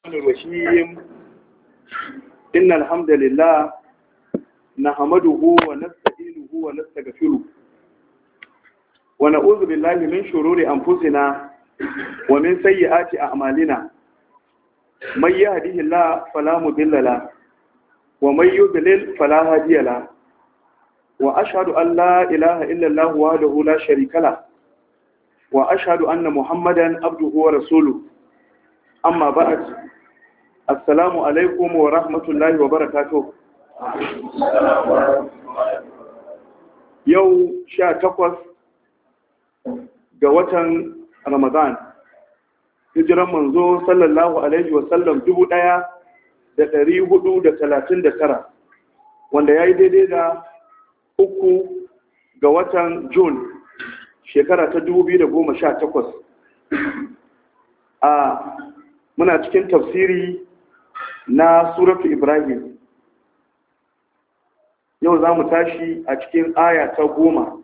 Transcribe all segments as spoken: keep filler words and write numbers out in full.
الرحيم إن الحمد لله نحمده ونستعينه ونستغفره ونعوذ بالله من شرور أنفسنا ومن سيئات أعمالنا من يهده الله فلا مضل له ومن يضلل فلا هادي له وأشهد أن لا إله إلا الله وحده لا شريك له وأشهد أن محمدا عبده ورسوله أما بعد السلام عليكم ورحمة الله وبركاته. يوم شاء تقوى قوة رمضان hijiran manzo sallallahu alaihi wasallam dubu ɗaya da ɗari hudu da talatin da tara wanda ya yi daidai da uku ga watan Jun shekara ta dubu biyu da goma sha takwas. A muna cikin tafsiri na suratu Ibrahim. Yau za mu tashi a cikin aya ta goma.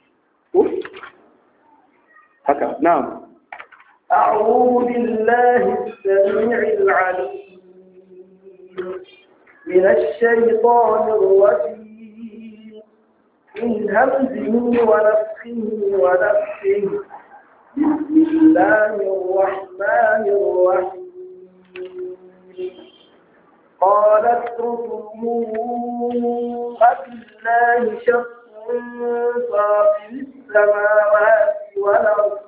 Haka, na'am. أعوذ بالله السميع العليم من الشيطان الرجيم من همزه ونفخه ونفخه بسم الله الرحمن الرحيم قالت رسلهم أبالله شق فاطر السماوات والأرض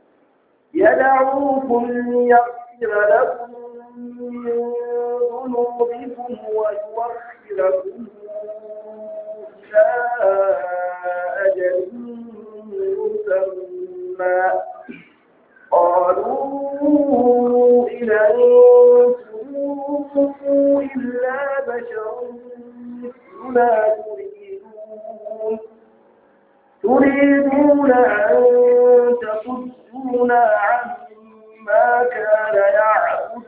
يدعوكم ليغفر لكم من ذنوبكم ويوخركم إلى أجل مسمى قالوا إن أنتم إلا بشر مثلنا تريدون تريدون أن تصدونا عما كان يعبد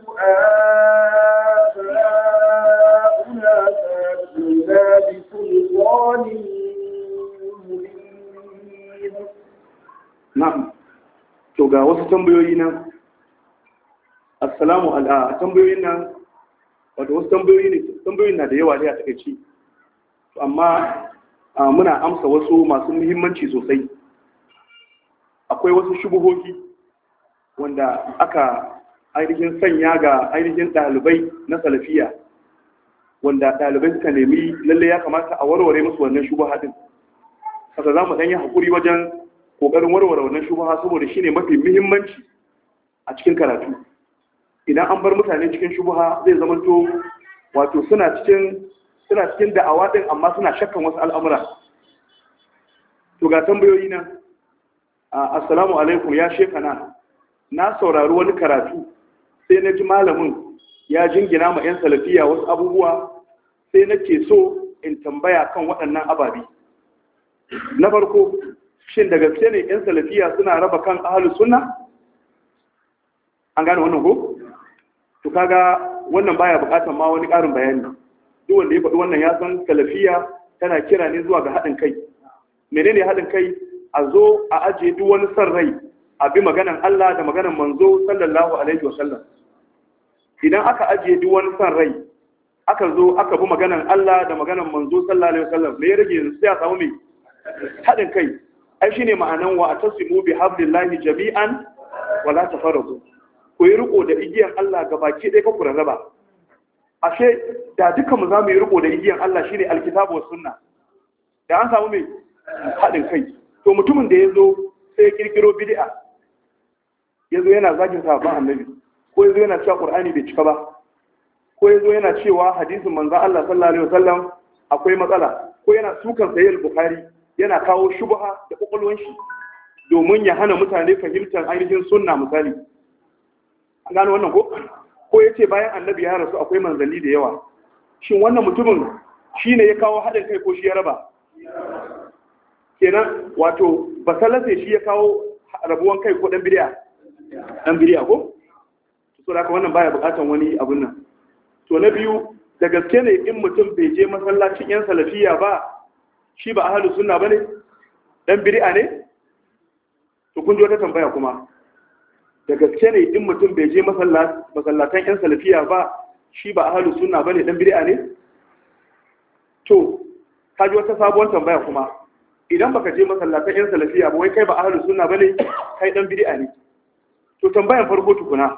آباؤنا فأتونا بسلطان مبين. نعم. To ga wasu tambayoyi nan. Assalamu alaikum. Tambayoyin nan wato wasu tambayoyi ne, tambayoyin na da yawa ne a takeici. To amma muna amsa wasu masu muhimmanci sosai. Akwai wasu shubuhohi wanda aka ainihin sanya ga ainihin ɗalibai na salafiya wanda ɗalibai suka nemi lalle ya kamata a warware musu wannan shubuha din. Saka za mu ɗanyi haƙuri wajen ƙoƙarin warware wannan shubuha saboda shine mafi muhimmanci a cikin karatu. Idan an bar mutane cikin shubuha zai zama to wato suna cikin suna cikin da'awa din amma suna shakkan wasu al'amura. To ga tambayoyi nan. Assalamu alaikum ya shekana, na saurari wani karatu sai na ji malamin ya jingina ma 'yan salafiya wasu abubuwa sai na ke so in tambaya kan waɗannan ababi. Na farko, shin da gaske ne 'yan salafiya suna raba kan ahalus sunna? An gane wannan ko? To kaga wannan baya buƙatar ma wani ƙarin bayani. Duk wanda ya faɗi wannan ya san salafiya tana kira ne zuwa ga haɗin kai. Menene haɗin kai? A zo a ajiye duk wani son rai a bi maganan Allah da maganan manzo sallallahu alaihi wasallam. Idan aka ajiye duk wani son rai aka zo aka bi maganan Allah da maganan manzo sallallahu alaihi wasallam, me ya rage yanzu sai a samu mai haɗin kai. Ai shine ma'anan wa atasimu bi hablillahi jami'an wala tafarraqu. Ku yi riko da igiyan Allah gabaki ɗaya ka ku rarraba. Ashe da duka mu zamu yi riko da igiyan Allah shine alkitabu was sunna. Da an samu mai haɗin kai. To mutumin da ya zo sai ya kirkiro bid'a, ya zo yana zagin sahabban annabi, ko ya zo yana cewa ƙur'ani bai cika ba, ko ya zo yana cewa hadisin manzan Allah sallallahu alaihi wasallam akwai matsala, ko yana sukan sahih al-bukhari, yana kawo shubha da kokolwan shi domin ya hana mutane fahimtar ainihin sunna misali. An gano wannan ko? Ko ya ce bayan annabi ya rasu akwai manzanni da yawa. Shin wannan mutumin shine ya kawo haɗin kai ko shi ya raba? Kenan wato basalase shi ya kawo rabuwan kai ko dan bid'a dan bid'a ko so da haka wannan baya bukatan wani abun nan. To na biyu, da gaske ne in mutum bai je masallacin yan salafiya ba shi ba ahlus sunna bane, dan bid'a ne? To kun ji wata tambaya kuma da gaske ne in mutum bai je masallatan yan salafiya ba shi ba ahlus sunna bane dan bid'a ne? To kaji wata sabuwar tambaya kuma, idan baka je masallatan yan salafiya ba wai kai ba ahlus sunna bane, kai dan bid'a ne. To tambayan farko tukuna,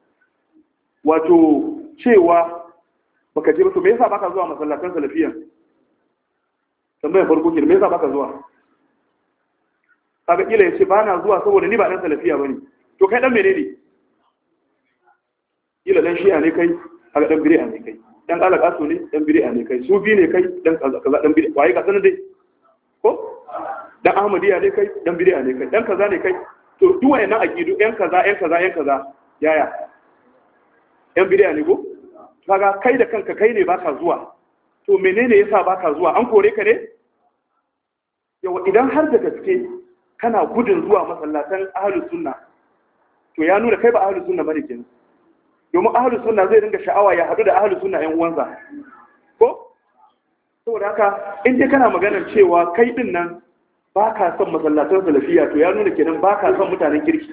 wato cewa baka je ba, to me yasa baka zuwa masallatan salafiya? Tambayan farko ke me yasa baka zuwa? Kaga kila yace ba na zuwa saboda ni ba dan salafiya bane. To kai dan menene? Kila dan shi'a ne kai, kaga dan bid'a ne kai. Dan alaqasu ne, dan bid'a ne kai. Sufi ne kai, dan kaza dan bid'a. Waye ka sanin dai? Ko? Dan Ahmadiyya ne kai, dan bid'a ne kai. Dan kaza ne kai. To duk wayannan aqidu yan kaza, yan kaza, yan kaza, yaya? Yan bid'a ne ko? Kaga kai da kanka kai ne baka zuwa. To menene yasa baka zuwa? An kore ka ne? Yawa idan har da gaske kana gudun zuwa masallatan ahlus sunna, to ya nuna kai ba ahlus sunna bane kenan. Domin ahlus sunna zai ringa sha'awa ya hadu da ahlus sunna ƴan uwansa. Ko? Saboda haka in dai kana maganar cewa kai din nan baka son masallatan salafiya, to ya nuna kenan baka son mutanen kirki.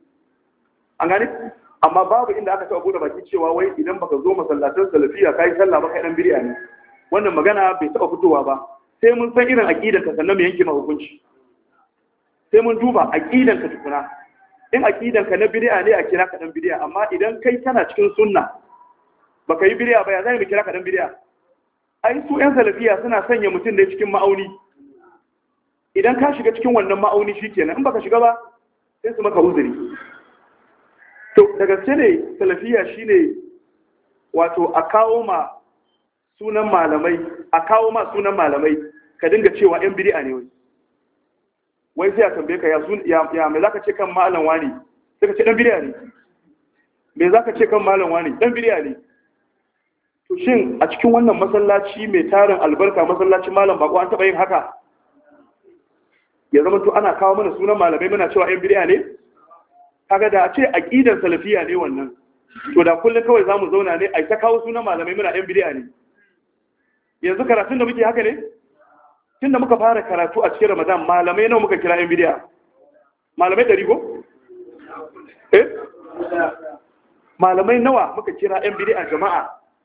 An gane? Amma babu inda aka taɓa bude baki cewa wai idan baka zo masallatan salafiya kai sallah ba kai dan bid'a ne. Wannan magana bai taɓa fitowa ba. Sai mun san irin aqidar ka sannan mu yanke ma hukunci. Sai mun duba aqidar ka tukuna. In aqidar ka na bid'a ne a kira ka dan bid'a, amma idan kai kana cikin sunna baka yi bid'a ba ya zai mu kira ka dan bid'a? Ai su ƴan salafiya suna sanya mutum da cikin ma'auni. Idan ka shiga cikin wannan ma'auni shikenan, in baka shiga ba sai su maka uzuri. To da gaske ne salafiya shine wato a kawo ma sunan malamai, a kawo ma sunan malamai ka dinga cewa ƴan bid'a ne wai. Wai sai a tambaye ka ya sun ya, ya me zaka ce kan malam wani? Sai ka ce dan bid'a ne. Me zaka ce kan malam wani? Dan bid'a ne. To shin a cikin wannan masallaci mai tarin albarka, masallacin malam bako, an taba yin haka? Ya zama to ana kawo mana sunan malamai muna cewa ƴan bid'a ne? Kaga da a ce aqidar salafiya ne wannan, to da kullun kawai zamu zauna ne ai ta kawo sunan malamai muna ƴan bid'a ne. Yanzu karatun da muke haka ne? Tunda muka fara karatu a cikin Ramadan, malamai nawa muka kira ƴan bid'a? Malamai ɗari ko? Eh? Malamai nawa muka kira ƴan bid'a jama'a?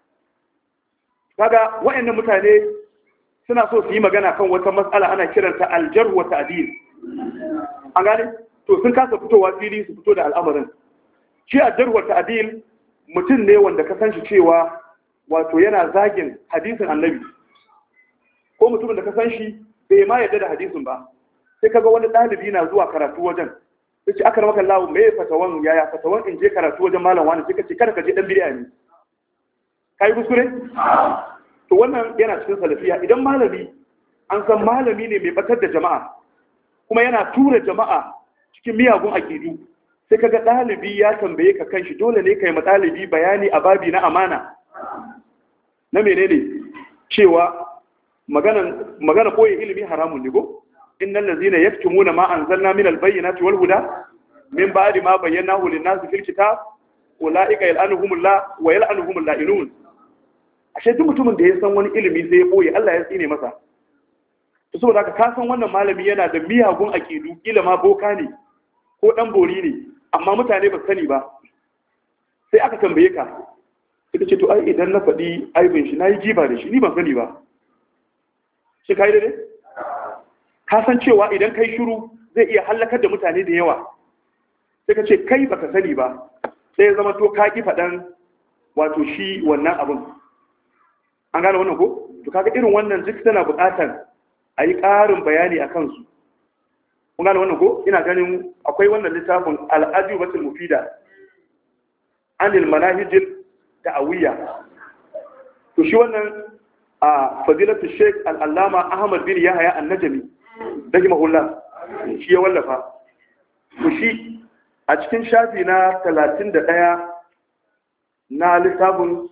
Kaga waɗannan mutane suna so su yi magana kan wata matsala ana kiranta aljarh wa ta'dil. An gane? To sun kasa fitowa fili su fito da al'amarin. Shi aljarh wa ta'dil mutum ne wanda ka san shi cewa wato yana zagin hadisin Annabi. Ko mutumin da ka san shi bai ma yarda da hadisin ba. Sai kaga wani ɗalibi na zuwa karatu wajen. Sai aka ramaka Allah me fatawan yaya fatawan in je karatu wajen malam wani, sai ka ce kada ka je dan bid'a ne. Kai kuskure? To wannan yana cikin salafiya. Idan malami an san malami ne mai batar da jama'a kuma yana tura jama'a cikin miyagun aqidu, sai kaga ɗalibi ya tambaye ka kanshi, dole ne kai ma ɗalibi bayani a babi na amana. Na menene? Cewa magana magana koyi ilimi haramun ne go? Innal ladzina yaktumuna ma anzalna minal bayyinati wal huda min ba'di ma bayyanahu lin-nasi fil kitab ulaika yal'anuhumullah wa yal'anuhumul la'inun. Ashe duk mutumin da ya san wani ilimi sai ya boye, Allah ya tsine masa. To saboda haka ka san wannan malami yana da miyagun aqidu, kila ma boka ne ko dan bori ne, amma mutane ba sani ba. Sai aka tambaye ka, ita ce to ai idan na faɗi aibin shi nayi giba da shi, ni ban sani ba. Shi kai dai? Ka san cewa idan kai shiru zai iya halakar da mutane da yawa. Sai ka ce kai baka sani ba. Sai ya zama to ka ki faɗan wato shi wannan abin. An gane wannan ko? To kaga irin wannan duk tana buƙatar a yi ƙarin bayani a kansu. Kun gane wannan ko? Ina ganin akwai wannan littafin al-ajubatul mufida anil manahijil da'awiyya. To shi wannan a fadilatu Sheikh al-Allama Ahmad bin Yahya an-Najmi rahimahullah shi ya wallafa. To shi a cikin shafi na talatin da ɗaya na littafin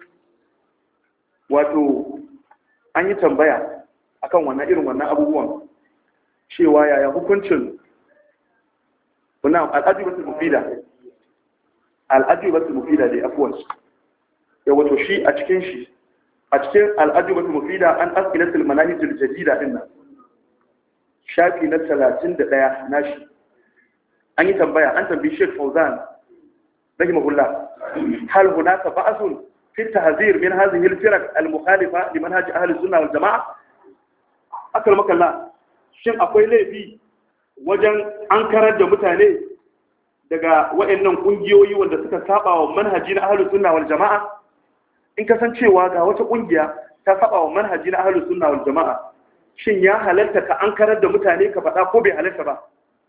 wato an yi tambaya akan wannan irin wannan abubuwan cewa yaya hukuncin wannan al'ajibatul mufida al'ajibatul mufida dai afwan ya wato shi a cikin shi a cikin al'ajibatul mufida an as'ilatul manahijul jadida din nan shafi na talatin da ɗaya nashi an yi tambaya, an tambayi Sheikh Fauzan rahimahullah hal hunaka ba'sun fi tahzir min hadhihi al-firaq al-mukhalifa li manhaj ahli sunnah wal jamaa akal makalla shin akwai laifi wajen an karar da mutane daga waɗannan kungiyoyi wanda suka saba wa manhaji na ahli sunnah wal jamaa in kasancewa ga wata kungiya ta saba wa manhaji na ahli sunnah wal jamaa shin ya halarta ka an karar da mutane ka faɗa ko bai halarta ba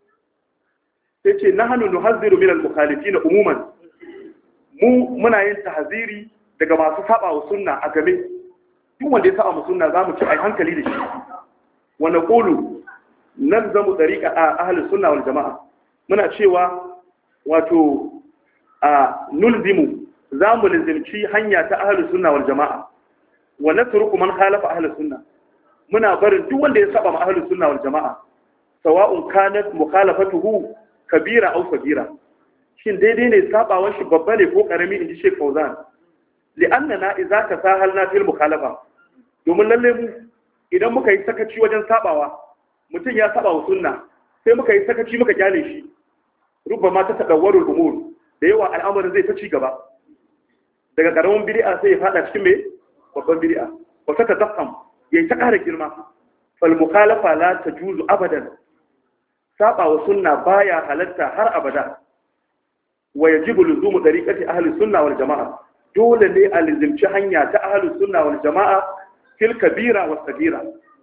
sai ce nahnu nuhazziru min al-mukhalifin umuman mu muna yin tahziri daga masu saba wa sunna a game duk wanda ya saba wa sunna zamu ci ai hankali da shi wa naqulu nalzamu tariqa ahli sunna wal jamaa muna cewa wato a nulzimu zamu lazimci hanya ta ahli sunna wal jamaa wa natruku man khalafa ahli sunna muna barin duk wanda ya saba ma ahli sunna wal jamaa sawa'un kanat mukhalafatuhu kabira aw sagira shin daidai ne sabawan shi babba ne ko karami inji Sheikh Fauzan li'annana idza tasahalna fil mukhalafa domin lalle mu idan muka yi sakaci wajen sabawa mutum ya saba wa sunna sai muka yi sakaci muka kyale shi rubbama ta tadawwarul umur da yawa al'amarin zai ta ci gaba daga karamin bid'a sai ya fada cikin me babban bid'a wa ta tadaffam yayi ta kara girma fal mukhalafa la tajuzu abadan saba wa sunna baya halatta har abada wa yajibu luzumu tariqati ahli sunna wal jamaa dole ne a lizimci hanya ta ahli sunna wal jamaa fil kabira was sagira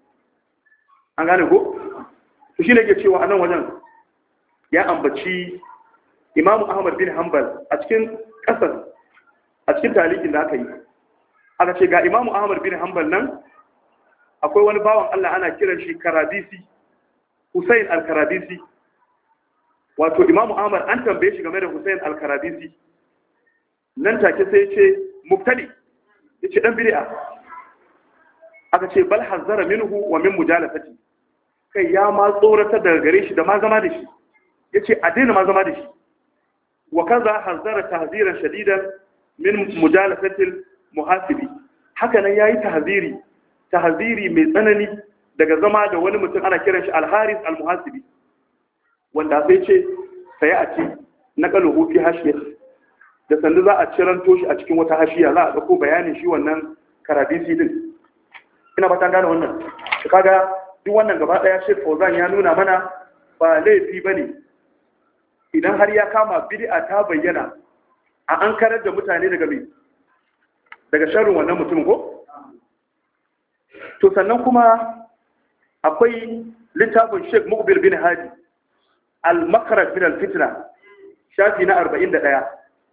an gane ko to shine yake cewa anan wajen ya ambaci Imam Ahmad bin Hanbal a cikin kasar a cikin talikin da aka yi aka ce ga Imam Ahmad bin Hanbal nan akwai wani bawan Allah ana kiran shi Karabisi Hussein al-Karabisi wato Imam Ahmad an tambaye shi game da Hussein al-Karabisi nan take sai ce mubtadi yace dan bid'a aka ce bal hazara minhu wa min mujalafati kai ya ma tsorata daga gare shi da ma zama da shi yace a daina ma zama da shi wa kaza hazara tahziran shadidan min mujalafati al-muhasibi haka nan yayi tahziri tahziri mai tsanani daga zama da wani mutum ana kiran shi al-Haris al-Muhasibi wanda sai ce sai a ci naqaluhu fi hashiyah da sanda za a ciranto shi a cikin wata hashiya za a dauko bayanin shi wannan Karabisi din ina ba ta gane wannan kaga duk wannan gaba daya Sheikh Fauzan ya nuna mana ba laifi bane idan har ya kama bid'a ta bayyana a an karar da mutane daga me daga sharrin wannan mutum ko to sannan kuma akwai littafin Sheikh Muqbil bin Hadi al-Makhraj min al-Fitna shafi na arba'in da ɗaya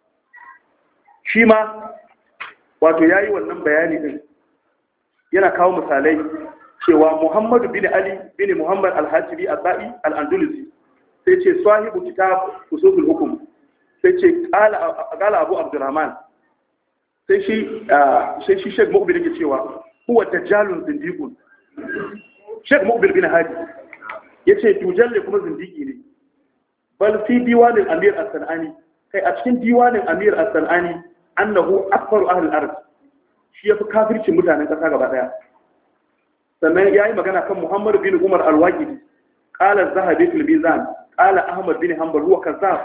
shi ma wato yayi wannan bayani din yana kawo misalai cewa Muhammad bin Ali bin Muhammad al-Hatibi al-Ba'i al-Andalusi sai ce sahibu kitab usulul hukm sai ce qala qala Abu Abdurrahman sai shi sai shi Sheikh Muqbil yake cewa huwa dajjalun zindiqun Sheikh Muqbil bin Hadi yace tujalle kuma zindiki ne bal fi diwanin Amir as-Sanani kai a cikin diwanin Amir as-Sanani annahu akbaru ahli al-ard shi yafi kafircin mutanen kasa gaba daya sannan yayi magana kan Muhammad bin Umar al-Waqidi qala az-Zahabi fil Mizan qala Ahmad bin Hanbal huwa kazzab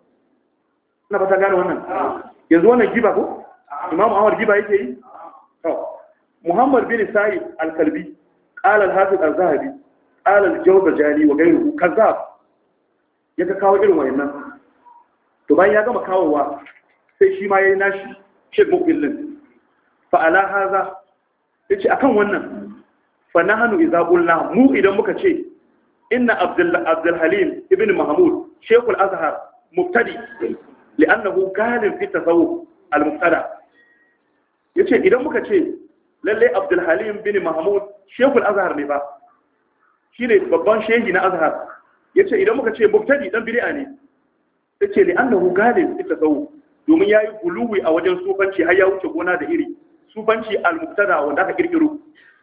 ina ba ta gane wannan yanzu wannan giba ko Imam Ahmad giba yake yi to Muhammad bin Sa'id al-Kalbi قال الحافظ الذهبي قال الجوزجاني وغيره كذاب yaka kawo irin wayannan to bayan ya gama kawowa sai shi ma yayin nashi Sheikh Muqbil din fa ala hadha yace akan wannan fa nahnu idza qulna mu idan muka ce inna Abdul Abdul Halim ibn Mahmud Sheikh al-Azhar mubtadi li'annahu galib fi tasawuf al-mubtada yace idan muka ce lalle Abdul Halim bin Mahmud Sheikhul Azhar ne ba shine babban shehi na Azhar yace idan muka ce mubtadi dan bid'a ne yace li annahu galib fi tasawuf domin yayi guluwi a wajen sufanci har ya wuce gona da iri sufanci al-mubtada wanda aka kirkiro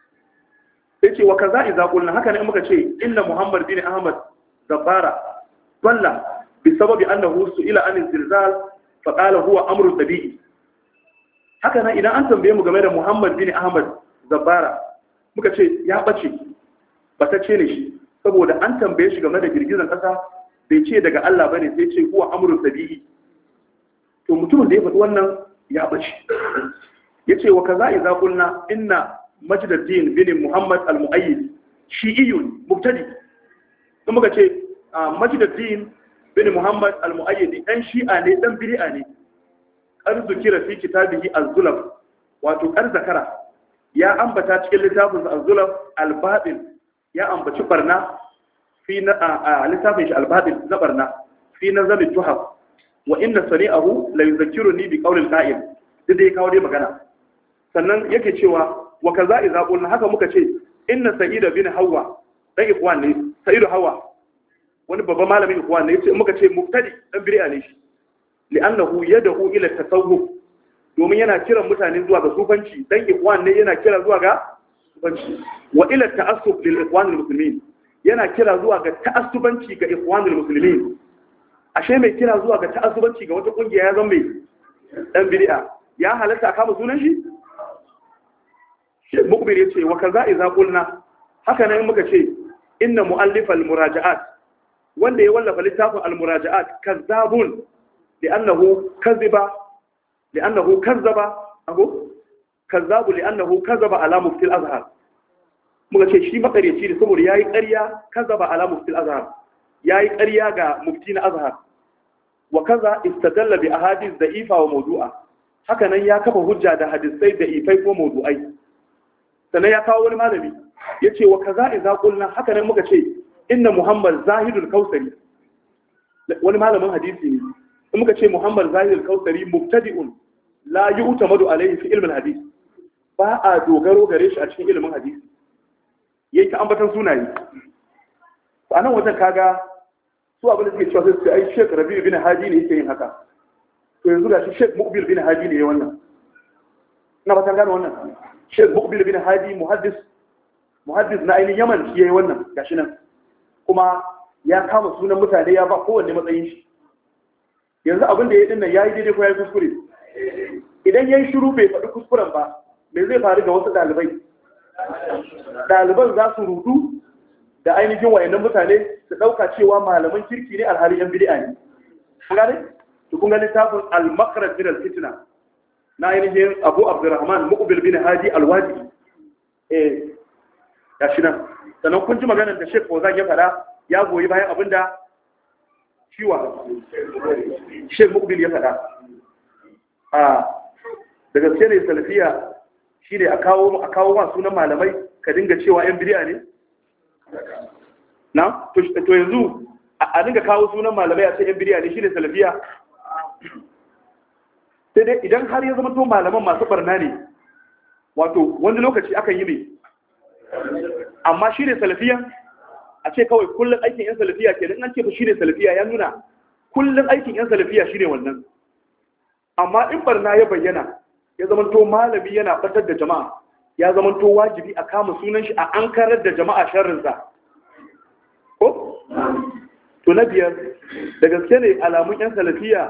yace wa kaza idza qulna haka ne muka ce inna Muhammad bin Ahmad Zabbara walla bi sababi annahu su'ila an zilzal fa qala huwa amru tabi'i haka nan idan an tambaye mu game da Muhammad bin Ahmad Zabbara muka ce ya bace batacce ne shi saboda an tambaye shi game da girgizan kasa bai ce daga Allah bane sai ce huwa amrun tabi'i to mutumin da ya faɗi wannan ya bace yace wa kaza idza qulna inna Majduddin bin Muhammad al-Mu'ayyid shi'iyyun mubtadi kuma muka ce Majduddin bin Muhammad al-Mu'ayyid dan shi'a ne dan bid'a ne arzu kira fi kitabihi az-zulaf wato arzakara ya ambata cikin littafin az-zulaf al-batil ya ambaci barna fi na littafin shi al-batil na barna fi nazami tuhaf wa inna sari'ahu la yuzakkiruni bi qawli al-qa'il dai kawo dai magana sannan yake cewa wa kaza idza qulna haka muka ce inna sa'ida bin hawa dan ikwan ne sa'idu hawa wani babban malamin ikwan ne yace muka ce mubtadi dan bid'a ne shi li'annahu yad'u ila tasawuf domin yana kiran mutane zuwa ga sufanci dan ikwan ne yana kira zuwa ga sufanci wa ila ta'assub lil ikwan al muslimin yana kira zuwa ga ta'assubanci ga ikwan al muslimin ashe mai kira zuwa ga ta'assubanci ga wata kungiya ya zama mai dan bid'a ya halatta a kama sunan shi Sheikh Mukbir yace wa kaza idza qulna haka nan muka ce inna mu'allifal muraja'at wanda ya wallafa littafin al muraja'at kazzabun li'annahu kadhiba li'annahu kazzaba ago kazzabu li'annahu kazzaba ala mufti al azhar muka ce shi makareci ne saboda yayi ƙarya kazzaba ala mufti al azhar yayi ƙarya ga mufti na azhar wa kaza istadalla bi ahadith da'ifa wa mawdu'a haka nan ya kafa hujja da hadisai da ifai ko mawdu'ai sannan ya kawo wani malami ya ce wa kaza idza qulna haka nan muka ce inna muhammad zahidul kausari wani malamin hadisi ne in muka ce muhammad zahidul kausari mubtadi'un la yu'tamadu alayhi fi ilmin hadis ba a dogaro gare shi a cikin ilimin hadisi yayi ta ambatan sunaye to anan wajen kaga su abin da suke cewa sai su ai Sheikh Rabi' bin Hadi ne yake yin haka to yanzu ga shi Sheikh Mukbil bin Hadi ne wannan ina ba ta gane wannan Sheikh Mukbil bin Hadi muhaddis muhaddis na ainihin Yaman shi yayi wannan gashi nan kuma ya kama sunan mutane ya ba kowanne matsayin shi yanzu abin da ya dinnan yayi daidai ko yayi kuskure idan yayi shiru bai faɗi kuskuren ba me zai faru ga wasu dalibai daliban za su rudu da ainihin wayannan mutane su dauka cewa malaman kirki ne alhali yan bid'a ne kun gane to kun ga littafin al-makhraj min al-fitna na ainihin Abu Abdurrahman Muqbil bin Hadi al-Wadi eh gashi nan sannan kun ji maganar da Sheikh Fawzan ya fada ya goyi bayan abinda ciwa Sheikh Muqbil ya fada a da gaske ne salafiya shine a kawo a kawo wa sunan malamai ka dinga cewa yan bid'a ne na to yanzu a dinga kawo sunan malamai a ce yan bid'a ne shine salafiya sai dai idan har ya zama to malaman masu barna ne wato wani lokaci akan yi ne amma shi ne salafiya a ce kawai kullum aikin yan salafiya ke nan an ce shi ne salafiya ya nuna kullum aikin yan salafiya shi ne wannan amma in barna ya bayyana ya zama to malami yana batar da jama'a ya zama to wajibi a kama sunan shi a ankarar da jama'a sharrinsa ko to na biyar da gaske ne alamun yan salafiya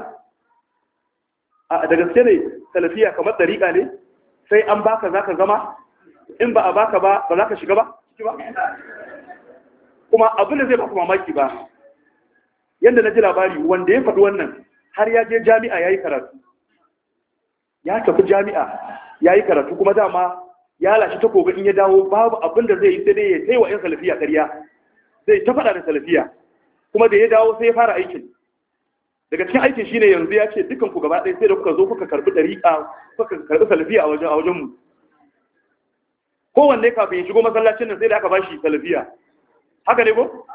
da gaske ne salafiya kamar dariƙa ne sai an baka zaka zama in ba a baka ba ba za ka shiga ba ciki ba kuma abin da zai baku mamaki ba yadda na ji labari wanda ya faɗi wannan har ya je jami'a ya yi karatu ya tafi jami'a ya yi karatu kuma dama ya lashe takobi in ya dawo babu abin da zai yi sai dai ya taiwa 'yan salafiya ƙarya zai ta faɗa da salafiya kuma da ya dawo sai ya fara aikin daga cikin aikin shine yanzu ya ce dukan ku gaba ɗaya sai da kuka zo kuka karbi dariƙa kuka karbi salafiya a wajen a wajen mu kowanne kafin ya shigo masallacin nan sai da aka bashi salafiya haka ne ko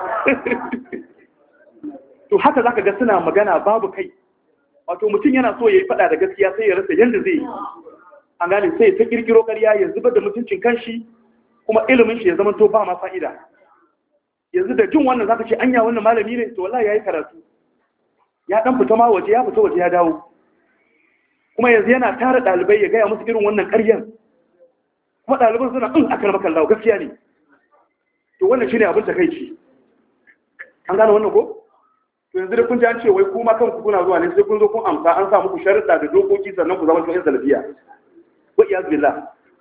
to haka zaka ga suna magana babu kai wato mutum yana so yayi fada da gaskiya sai ya rasa yanda zai yi an gane sai ta kirkiro ƙarya ya zubar da mutuncin kanshi kuma ilimin shi ya zama to ba ma fa'ida yanzu da jin wannan zaka ce anya wannan malami ne to wallahi yayi karatu ya dan fita ma waje ya fita waje ya dawo kuma yanzu yana tara dalibai ya gaya musu irin wannan ƙaryar kuma daliban suna in aka raba kallawa gaskiya ne to wannan shine abin takeici an gane wannan ko to yanzu da kun ji an ce wai kuma kanku kuna zuwa ne sai kun zo kun amsa an sa muku sharuɗa da dokoki sannan ku zama cikin salafiya wa iyaz billah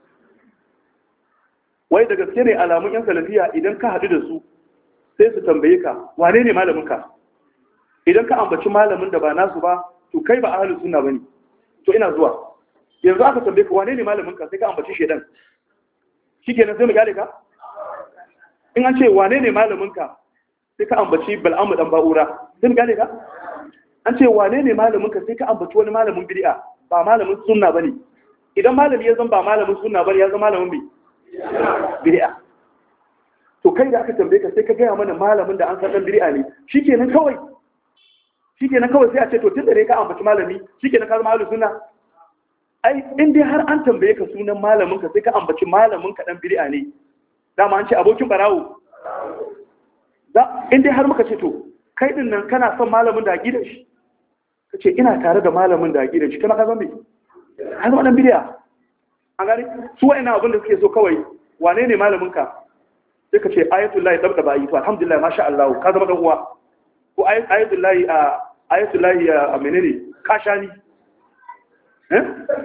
wai da gaske ne alamun yan salafiya idan ka haɗu da su sai su tambaye ka wane ne malamin ka idan ka ambaci malamin da ba nasu ba to kai ba ahlus sunna bane. To ina zuwa, yanzu aka tambaye ka wane ne malamin ka sai ka ambaci shedan, shikenan sai mu gane ka. In an ce wane ne malamin ka sai ka ambaci bal'amu dan ba'ura, sai mu gane ka. An ce wane ne malamin ka sai ka ambaci wani malamin bid'a, ba malamin sunna bane. Idan malami ya zama ba malamin sunna bane, ya zama malamin bid'a. To kai da aka tambaye ka sai ka gaya mana malamin da an san dan bid'a ne, shikenan kawai shikenan kawai sai a ce to tun da ne ka ambaci malami shikenan ka zama ahlus sunna. Ai in dai har an tambaye ka sunan malamin ka sai ka ambaci malamin ka dan bid'a ne, dama an ce abokin barawo. Da in dai har muka ce to kai din nan kana son malamin da aqidar shi, kace ina tare da malamin da aqidar shi, kana ka zama ka zama dan bid'a. An gani su wa'ina abin da suke so kawai wane ne malamin ka sai ka ce ayatullahi dabda ba yi to alhamdulillah masha Allah ka zama dan uwa, ko ayatullahi a ayatullahi a menene kashani eh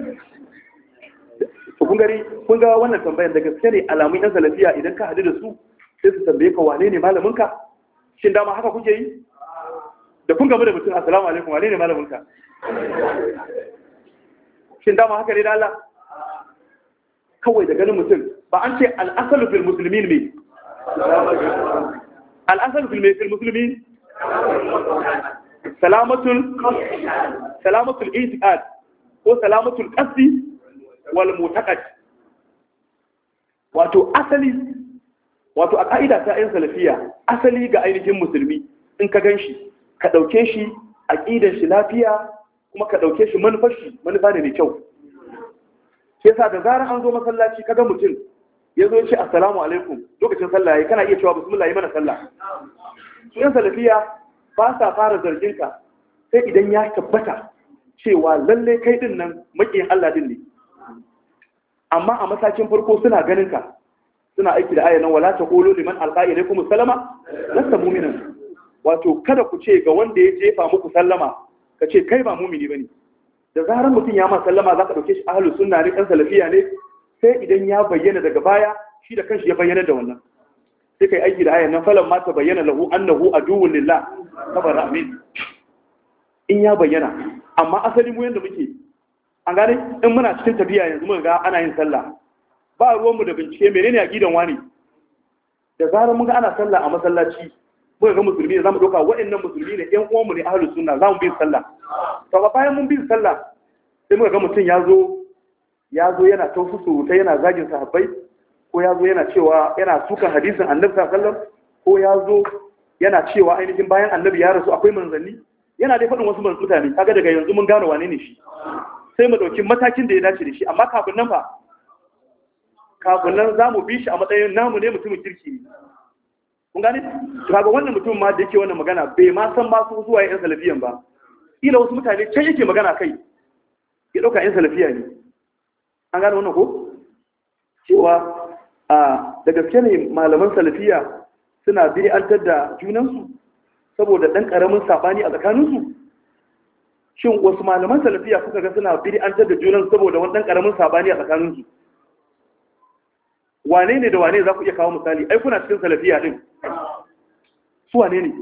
to kun gari kun ga wannan tambayar da gaske ne alamun yan salafiya idan ka hadu da su sai su tambaye ka wane ne malamin ka. Shin dama haka kuke yi da kun gamu da mutum assalamu alaikum wane ne malamin ka? Shin dama haka ne da Allah kawai da ganin mutum ba an ce al-asalu fil muslimin me al-asalu fil muslimin salamatul salamatul i'tiqad ko salamatul qasdi wal mu'taqad. Wato asali wato a kaida ta ayin salafiya asali ga ainihin musulmi in ka ganshi ka dauke shi aqidar shi lafiya kuma ka dauke shi manufar shi manufa ne mai kyau. Sai sa da zarar an zo masallaci kaga mutum yazo ya ce assalamu alaikum lokacin sallah yayi kana iya cewa bismillah yi mana sallah. Su yan salafiya ba sa fara zargin ka sai idan ya tabbata cewa lalle kai din nan makiyin Allah din ne. Amma a matakin farko suna ganin ka suna aiki da ayanan wala taqulu liman alqa ilaykum salama lasta mu'minan. Wato kada ku ce ga wanda ya jefa muku sallama ka ce kai ba mu'mini bane. Da zarar mutum ya ma sallama zaka dauke shi ahlus sunna ne dan salafiya ne sai idan ya bayyana daga baya shi da kanshi ya bayyana da wannan. Sai kai aiki da ayan nan falan ma ta bayyana lahu annahu aduwwun lillah kabara amin. In ya bayyana amma asali mu yanda muke an gane in muna cikin tafiya yanzu muka ga ana yin sallah ba ruwan mu da bincike menene aqidan wani. Da zarar mun ga ana sallah a masallaci muka ga musulmi ne zamu doka waɗannan musulmi ne ƴan uwan mu ne ahlus sunna zamu bi sallah. To ba bayan mun bi sallah sai muka ga mutum ya zo ya zo yana taususu ta yana zagin sahabbai ko ya zo yana cewa yana sukan hadisin annabi sallallahu alaihi wasallam ko ya zo yana cewa ainihin bayan annabi ya rasu akwai manzanni yana dai faɗin wasu mutane kaga daga yanzu mun gano wane ne shi sai mu ɗauki matakin da ya dace da shi. Amma kafin nan fa kafin nan za mu bi shi a matsayin namu ne mutumin kirki ne. Kun gane kaga wannan mutum ma da yake wannan magana bai ma san ba su zuwa yan salafiyan ba, ila wasu mutane can yake magana kai ya ɗauka yan salafiya ne. An gane wannan ko cewa a da gaske ne malaman salafiya suna bid'antar da junansu saboda ɗan ƙaramin saɓani a tsakaninsu. Shin wasu malaman salafiya kuka ga suna bid'antar da junansu saboda wani ɗan ƙaramin saɓani a tsakaninsu? Wane ne da wane za ku iya kawo misali? Ai kuna cikin salafiya ɗin. Su wane ne?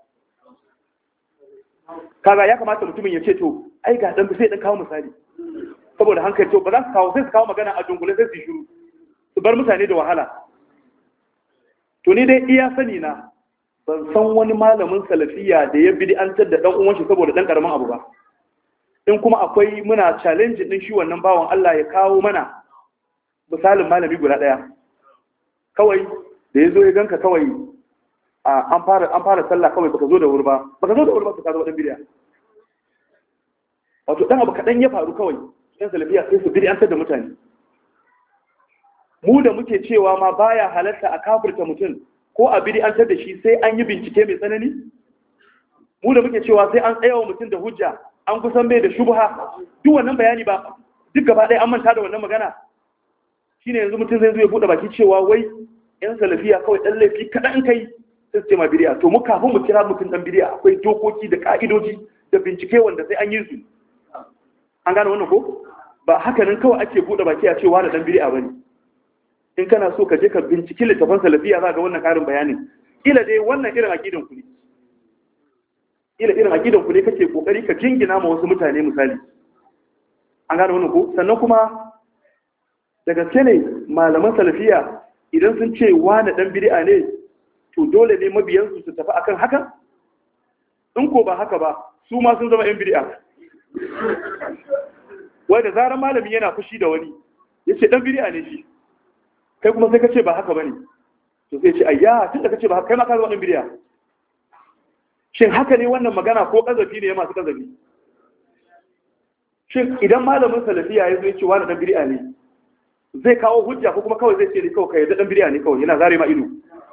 Kaga ya kamata mutumin ya ce to ai ga ɗan sai ɗan kawo misali. Saboda hankali to ba za su kawo sai su kawo magana a dunkule sai su yi shiru. Su bar mutane da wahala. To ni dai iya sani na ban san wani malamin salafiya da ya bid'antar da dan uwan shi saboda dan karamin abu ba. In kuma akwai muna challenge din shi wannan bawon Allah ya kawo mana misalin malami guda daya. Kawai da yazo ya ganka kawai an fara an fara sallah kawai baka zo da wuri ba. Baka zo da wuri ba ka zo dan bid'a. Wato dan abu kadan ya faru kawai yan salafiya sai su bid'antar da mutane. Mu da muke cewa ma baya halatta a kafirta mutum ko a bid'antar da shi sai an yi bincike mai tsanani. Mu da muke cewa sai an tsayawa mutum da hujja an kusan bai da shubha duk wannan bayani ba duk gaba ɗaya an manta da wannan magana. Shine yanzu mutum zai zo ya buɗe baki cewa wai yan salafiya kawai ɗan laifi kaɗan kai sai su ce ma bid'a. To mu kafin mu kira mutum ɗan bid'a akwai dokoki da ka'idoji da bincike wanda sai an yi su. An gane wannan ko? Ba haka nan kawai ake buɗe baki a cewa da ɗan bid'a bane. In kana so ka je ka binciki littafin salafiya za ga wannan karin bayanin. Kila dai wannan irin aqidan ku ne. ila irin aqidan ku ne kake kokari ka jingina ma wasu mutane misali an gane wannan ko sannan kuma da gaske ne malaman salafiya idan sun ce wani dan bid'a ne to dole ne mabiyansu su tafi akan haka in ko ba haka ba su ma sun zama yan bid'a wai da zarar malami yana fushi da wani yace dan bid'a ne shi kai kuma sai ka ce ba haka bane to sai ce ayya tun da kace ba haka kai ma ka zama dan bid'a shin haka ne wannan magana ko kazafi ne masu kazafi shin idan malamin salafiya ya zo ya ce wani dan bid'a ne zai kawo hujja ko kuma kawai zai ce ne kawai kai da dan bid'a ne kawai yana zare ma ido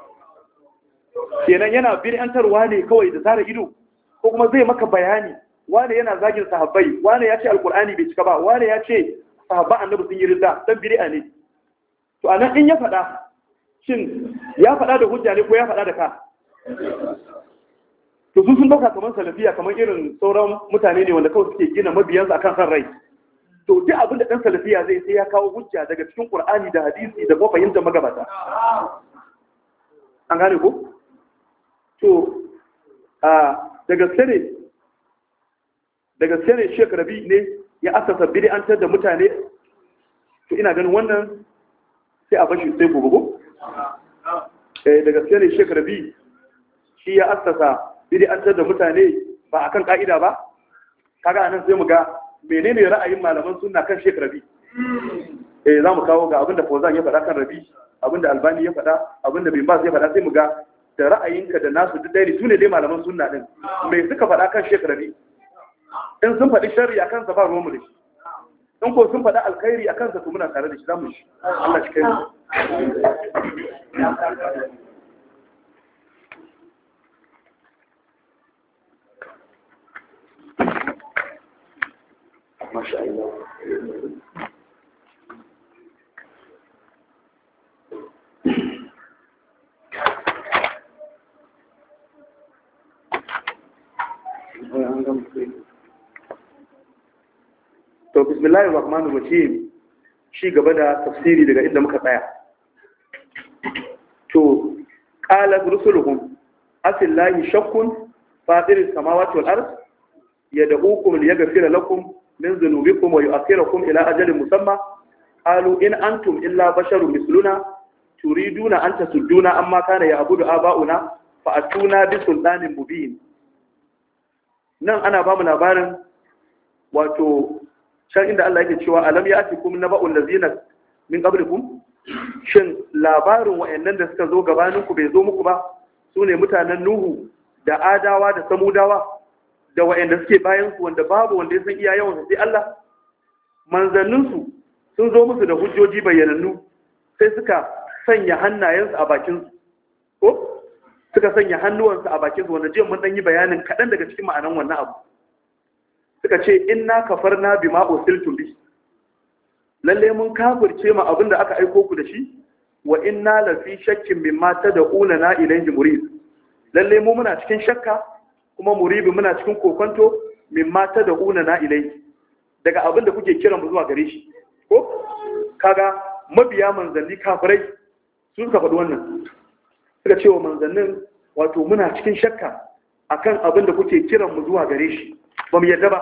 kenan yana bid'antarwa ne kawai da zare ido ko kuma zai maka bayani wane yana zagin sahabbai wane ya ce alkur'ani bai cika ba wane ya ce sahabban annabi sun yi ridda dan bid'a ne to anan in ya faɗa shin ya faɗa da hujja ne ko ya faɗa da ka to su sun dauka kamar salafiya kamar irin sauran mutane ne wanda kawai suke gina mabiyansu akan san rai to duk abin da dan salafiya zai sai ya kawo hujja daga cikin qur'ani da hadisi da kuma fahimtar magabata an gane ko to a daga sare daga sare Sheikh Rabi ne ya asasa bid'antar da mutane to ina ganin wannan sai a bashi sai gobe go eh daga sare Sheikh Rabi shi ya asasa bid'antar da mutane ba akan ka'ida ba kaga anan sai mu ga menene ra'ayin malaman sunna kan Sheikh Rabi eh zamu kawo ga abinda Fauzan ya faɗa kan Rabi abinda Albani ya faɗa abinda Bin Baz ya faɗa sai mu ga da ra'ayinka da nasu duk dai su ne dai malaman sunna din me suka faɗa kan Sheikh Rabi in sun faɗi sharri akan sa ba ruwan mu da shi in ko sun faɗa alkhairi akan sa to muna tare da shi zamu shi Allah shi kai mu masha Allah to bismillahir rahmanir rahim shi gaba da tafsiri daga inda muka tsaya to qala rusuluhum asillahi shakkun fatiris samawati wal ard yad'ukum liyaghfira lakum min dhunubikum wa yu'akhirukum ila ajalin musamma qalu in antum illa basharun misluna turiduna an tasudduna amma kana ya'budu aba'una fa atuna bi sultanin mubin nan ana ba mu labarin wato can inda Allah yake cewa alam ya'tikum naba'ul ladzina min qablikum shin labarin wayannan da suka zo gabanin ku bai zo muku ba sune mutanen Nuhu da Adawa da Samudawa da wayanda suke bayan su wanda babu wanda ya san iya yawan sai Allah manzannin su sun zo musu da hujjoji bayyanannu sai suka sanya hannayensu a bakin su ko suka sanya hannuwansu a bakin su wanda jiya mun dan yi bayanin kadan daga cikin ma'anan wannan abu suka ce inna kafarna bima ursiltum bi lalle mun kafirce ma abinda aka aiko ku da shi wa inna la fi shakkin mimma tad'una na ilayhi murid lalle mu muna cikin shakka kuma muribi muna cikin kokonto mimma tad'una na ilayhi daga abinda kuke kiran mu zuwa gare shi ko kaga mabiya manzanni kafirai su suka faɗi wannan suka ce wa manzannin wato muna cikin shakka akan abinda kuke kiran mu zuwa gare shi ba mu yadda ba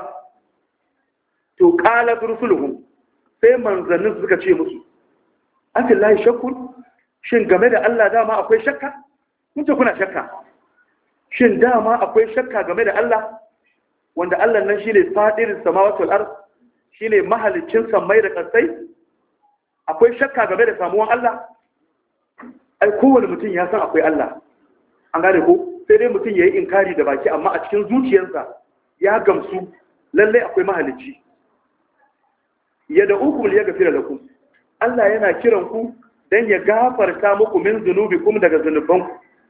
to qala rusuluhum sai manzannin suka ce musu afillahi shakkun shin game da Allah dama akwai shakka kun ce kuna shakka shin dama akwai shakka game da Allah wanda Allah nan shine fadirin samawati wal ard shine mahalicin samai da kasai akwai shakka game da samuwan Allah ai kowane mutum ya san akwai Allah an gane ko sai dai mutum yayi inkari da baki amma a cikin zuciyarsa ya gamsu lalle akwai mahalicci yad'ukum liyaghfira lakum Allah yana kiran ku dan ya gafarta muku min zunubikum daga zunubanku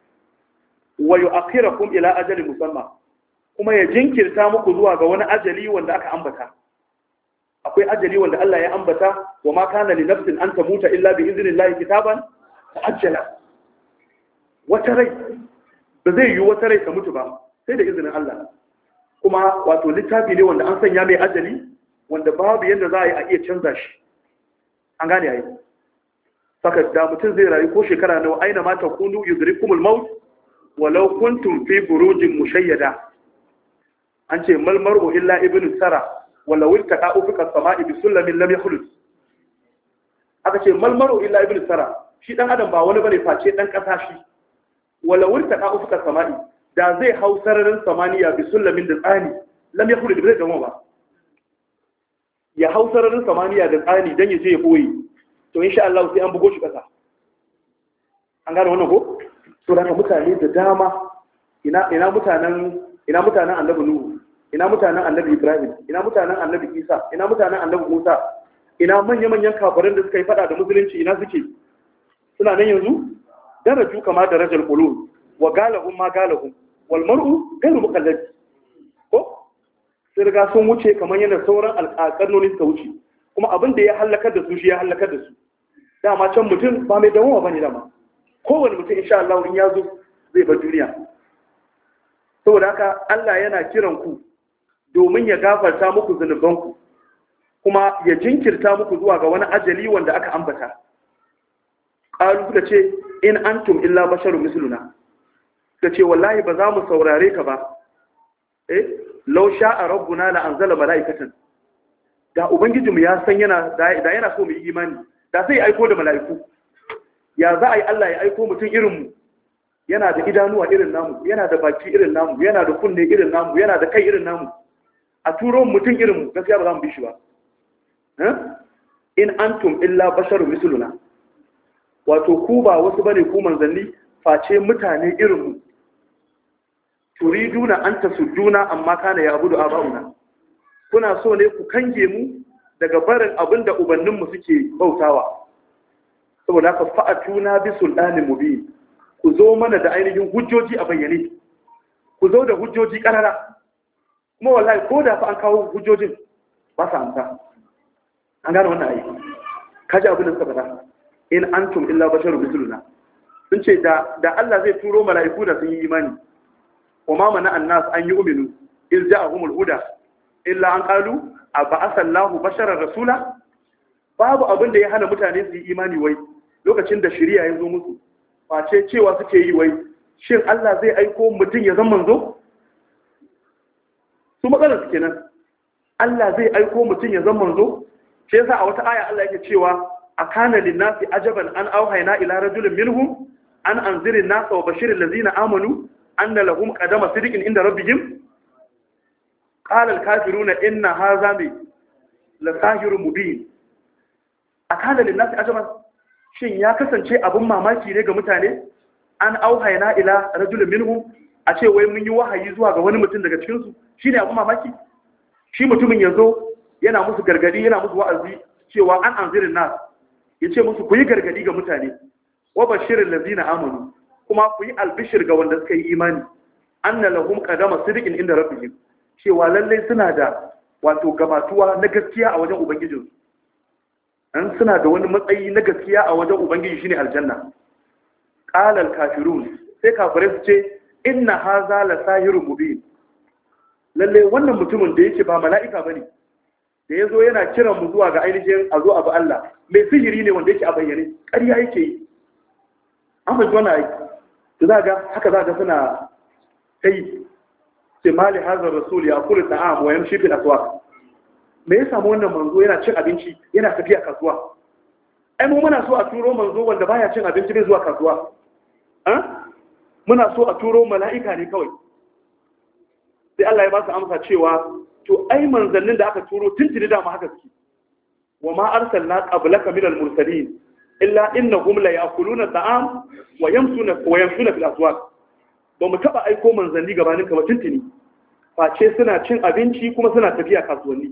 wa yu'akhirakum ila ajalin musamma kuma ya jinkirta muku zuwa ga wani ajali wanda aka ambata akwai ajali wanda Allah ya ambata wa ma kana li nafsin an tamuta illa bi iznillahi kitaban ta'ajjala wata rai ba zai yi wata rai ta mutu ba sai da izinin Allah kuma wato littafi ne wanda an sanya mai ajali wanda babu yadda za a yi a iya canza shi an gane yayi saka da mutum zai rayu ko shekara nawa aina ma takunu yudrikumul maut walau kuntum fi burujin mushayyada an ce mal mar'u illa ibnu sara wala wiltaqa ufuka samai bi sullamin lam yakhlut aka ce mal mar'u illa ibnu sara shi dan adam ba wani bane face dan kasa shi wala wiltaqa ufuka samai da zai hau sararin samaniya bi sullamin da tsani lam yakhlut bi zai gama ba ya hau sararin samaniya da tsani dan ya je ya boye to insha Allah sai an bugo shi kasa an gane wannan ko to da mutane da dama ina ina mutanen ina mutanen annabi nuhu ina mutanen annabi ibrahim ina mutanen annabi isa ina mutanen annabi musa ina manya manyan kafirin da suka yi fada da musulunci ina suke suna nan yanzu daraju kama darajal qulub wa galahum ma galahum wal mar'u ghayru muqallad ko sai riga sun wuce kamar yana sauran alƙarnonin suka wuce kuma abin da ya halakar da su shi ya halakar da su dama can mutum ba mai dawowa bane dama kowane mutum insha Allah in ya zo zai bar duniya saboda haka Allah yana kiran ku domin ya gafarta muku zunubanku kuma ya jinkirta muku zuwa ga wani ajali wanda aka ambata qalu suka ce in antum illa basharun misluna suka ce wallahi ba za mu saurare ka ba eh law sha'a rabbuna la anzala malaikatan da ubangijinmu ya san yana da yana so mu yi imani da sai aiko da mala'iku ya za a yi Allah ya aiko mutum irinmu yana da idanuwa irin namu yana da baki irin namu yana da kunne irin namu yana da kai irin namu a turo mutum irinmu gaskiya ba za mu bi shi ba in antum illa basharun misluna wato ku ba wasu bane ku manzanni face mutane irinmu turiduna an tasudduna amma kana ya abudu abauna kuna so ne ku kange mu daga barin abinda ubanninmu suke bautawa saboda haka fa'atuna bi sultanin mubin ku zo mana da ainihin hujjoji a bayyane ku zo da hujjoji karara kuma wallahi ko da fa an kawo hujjojin ba sa amsa an gane wannan ayi kaji abin da suka faɗa in antum illa basharun mithluna sun ce da da Allah zai turo mala'iku da sun yi imani kuma mana annas an yi uminu iz ja'ahumul huda illa an qalu aba'atha Allahu basharan rasula babu abin da ya hana mutane su yi imani wai lokacin da shari'a ya zo musu face cewa suke yi wai shin Allah zai aiko mutum ya zama manzo su matsalar su kenan Allah zai aiko mutum ya zama manzo sai yasa a wata aya Allah yake cewa akana linnasi ajaban an auhayna ila rajulin minhum an anzirin nasa wa bashirin lazina amanu anna lahum qadama sidqin inda rabbihim qala al-kafiruna inna hadha la sahirun mubin akana linnasi ajaban shin ya kasance abin mamaki ne ga mutane an auhayna ila rajulin minhum a ce wai mun yi wahayi zuwa ga wani mutum daga cikin su shine abin mamaki shi mutumin yazo yana musu gargadi yana musu wa'azi cewa an anzirin nas yace musu ku yi gargadi ga mutane wa bashirin lazina amanu kuma ku yi albishir ga wanda suka yi imani anna lahum qadama sidqin inda rabbihim cewa lalle suna da wato gabatuwa na gaskiya a wajen ubangijinsu an suna da wani matsayi na gaskiya a wajen ubangiji shine aljanna qala al-kafirun sai kafirai su ce inna hadha la sahirun mubin lalle wannan mutumin da yake ba mala'ika bane da yazo yana kiran mu zuwa ga ainihin azo abu Allah mai sihiri ne wanda yake a bayyane ƙarya yake yi an fahimci wannan aiki to za ga haka za ga suna kai ce mali hazar rasul ya kula ta'am wa yamshi fil aswaq me ya samu wannan manzo yana cin abinci yana tafiya kasuwa ai mu muna so a turo manzo wanda baya cin abinci bai zuwa kasuwa ah muna so a turo mala'ika ne kawai sai Allah ya ba su amsa cewa to ai manzannin da aka turo tuntuni da ma haka suke wa ma arsalna qablaka minal mursalin illa innahum la ya'kuluna ta'am wa yamshuna wa yamshuna fil aswaq ba mu taba aiko manzanni gabanin ka ba tuntuni face suna cin abinci kuma suna tafiya kasuwanni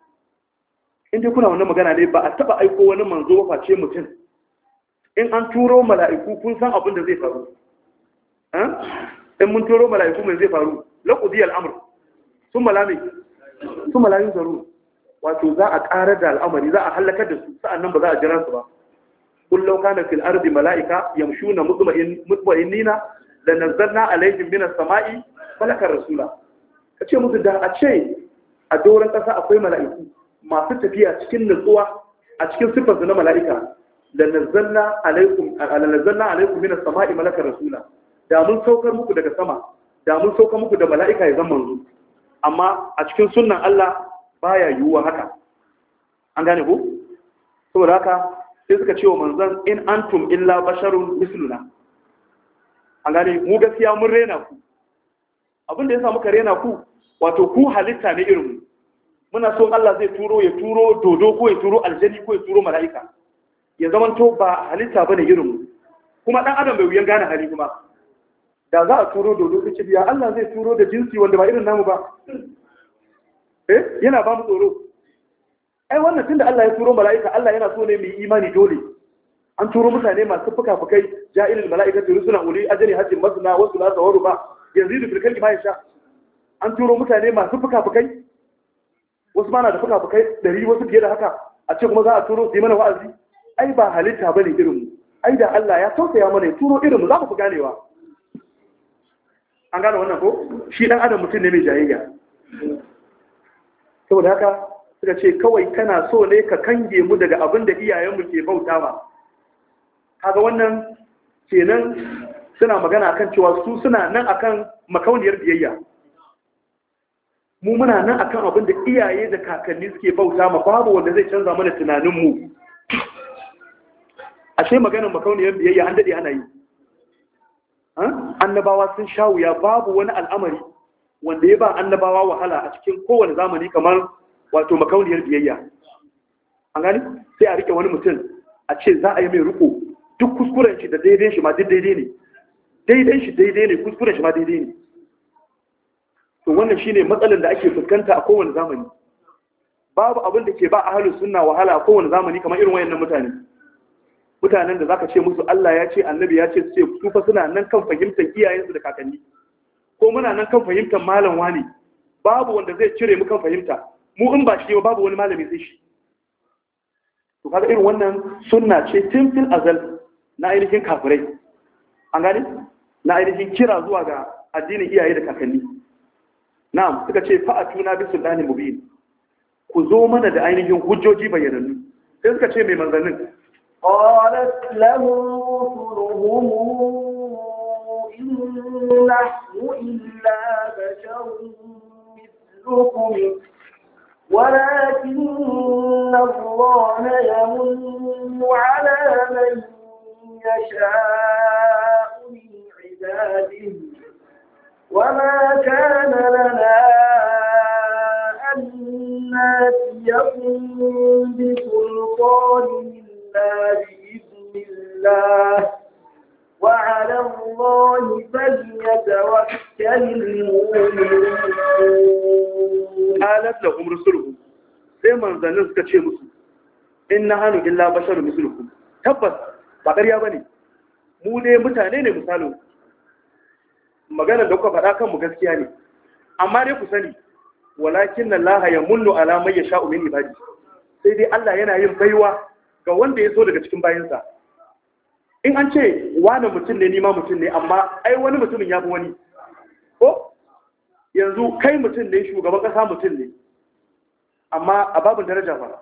in dai kuna wannan magana ne ba a taba aiko wani manzo ba face mutum in an turo mala'iku kun san abin da zai faru eh in mun turo mala'iku mai zai faru laqudi al-amr thumma la mai thumma la yunzaru wato za a ƙarar da al'amari za a halakar da su sa'annan ba za a jira su ba قل لو كان في الأرض ملائكة يمشون مطمئن مطمئنين لنزلنا عليهم من السماء ملكا رسولا kace musu da a ce a doron ƙasa akwai mala'iku masu tafiya cikin nutsuwa a cikin sifar na mala'ika lanazzalna alaikum lanazzalna alaikum min as-sama'i malaka rasula da mun saukar muku daga sama da mun saukar muku da mala'ika ya zama manzo amma a cikin sunnan Allah baya yiwuwa haka an gane ko saboda haka sai suka ce wa manzon in antum illa basharun misluna an gane mu gaskiya mun rena ku abinda yasa muka rena ku wato ku halitta ne irin mu muna so Allah zai turo ya turo dodo ko ya turo aljani ko ya turo mala'ika ya zaman to ba halitta bane irin mu kuma dan adam bai wuyan gane hali kuma da za a turo dodo kace biya Allah zai turo da jinsi wanda ba irin namu ba eh yana ba mu tsoro ai wannan tunda Allah ya turo mala'ika Allah yana so ne mu yi imani dole an turo mutane masu fuka-fukai ja'ilul mala'ikatu rusulan uli ajri hajjin masna wa thulatha wa ruba yazidu fil kalbi ma yasha an turo mutane masu fuka-fukai wasu ma na da fuka-fukai dari wasu fiye da haka a ce kuma za a turo su yi mana wa'azi ai ba halitta bane irin mu ai da Allah ya tausaya mana ya turo irin mu za mu fi ganewa an gane wannan ko shi dan adam mutum ne mai jayayya saboda haka suka ce kawai kana so ne ka kange mu daga abin da iyayenmu ke bauta ba kaga wannan kenan suna magana akan cewa su suna nan akan makauniyar biyayya mu muna nan akan abin da iyaye da kakanni suke bauta ma babu wanda zai canza mana tunaninmu ashe maganar makauniyar biyayya an dade ana yi annabawa sun sha wuya babu wani al'amari wanda ya ba annabawa wahala a cikin kowane zamani kamar wato makauniyar biyayya an gani sai a rike wani mutum a ce za a yi mai riko duk kuskuren shi da daidai shi ma duk daidai ne daidai shi daidai ne kuskuren shi ma daidai ne to wannan shine matsalar da ake fuskanta a kowane zamani babu abin da ke ba ahlus sunna wahala a kowane zamani kamar irin wayannan mutane mutanen da zaka ce musu Allah ya ce annabi ya ce su fa suna nan kan fahimtar iyayensu da kakanni ko muna nan kan fahimtar malam wani babu wanda zai cire mu kan fahimta mu in ba shi ba babu wani malami sai shi to kaga irin wannan sunna ce tun fil azal na ainihin kafirai an gane na ainihin kira zuwa ga addinin iyaye da kakanni na'am suka ce fa'atuna bi sultanin mubin ku zo mana da ainihin hujjoji bayyanannu sai suka ce mai manzannin قالت لهم رسلهم إن نحن إلا بشر مثلكم ولكن الله يمن على من يشاء من عباده وما كان لنا أن نأتيكم بسلطان بإذن الله وعلى الله فليتوكل المؤمنون قالت لهم رسلهم sai manzannin suka ce musu in na hannu illa basharu mislukum tabbas ba ƙarya bane mu ne mutane ne misalin magana da kuka faɗa kanmu gaskiya ne amma dai ku sani walakin Allah ya munnu ala man yasha'u min ibadi sai dai Allah yana yin baiwa ga wanda ya so daga cikin bayansa in an ce wani mutum ne nima mutum ne amma ai wani mutumin ya fi wani ko yanzu kai mutum ne shugaban kasa mutum ne amma a babin daraja ba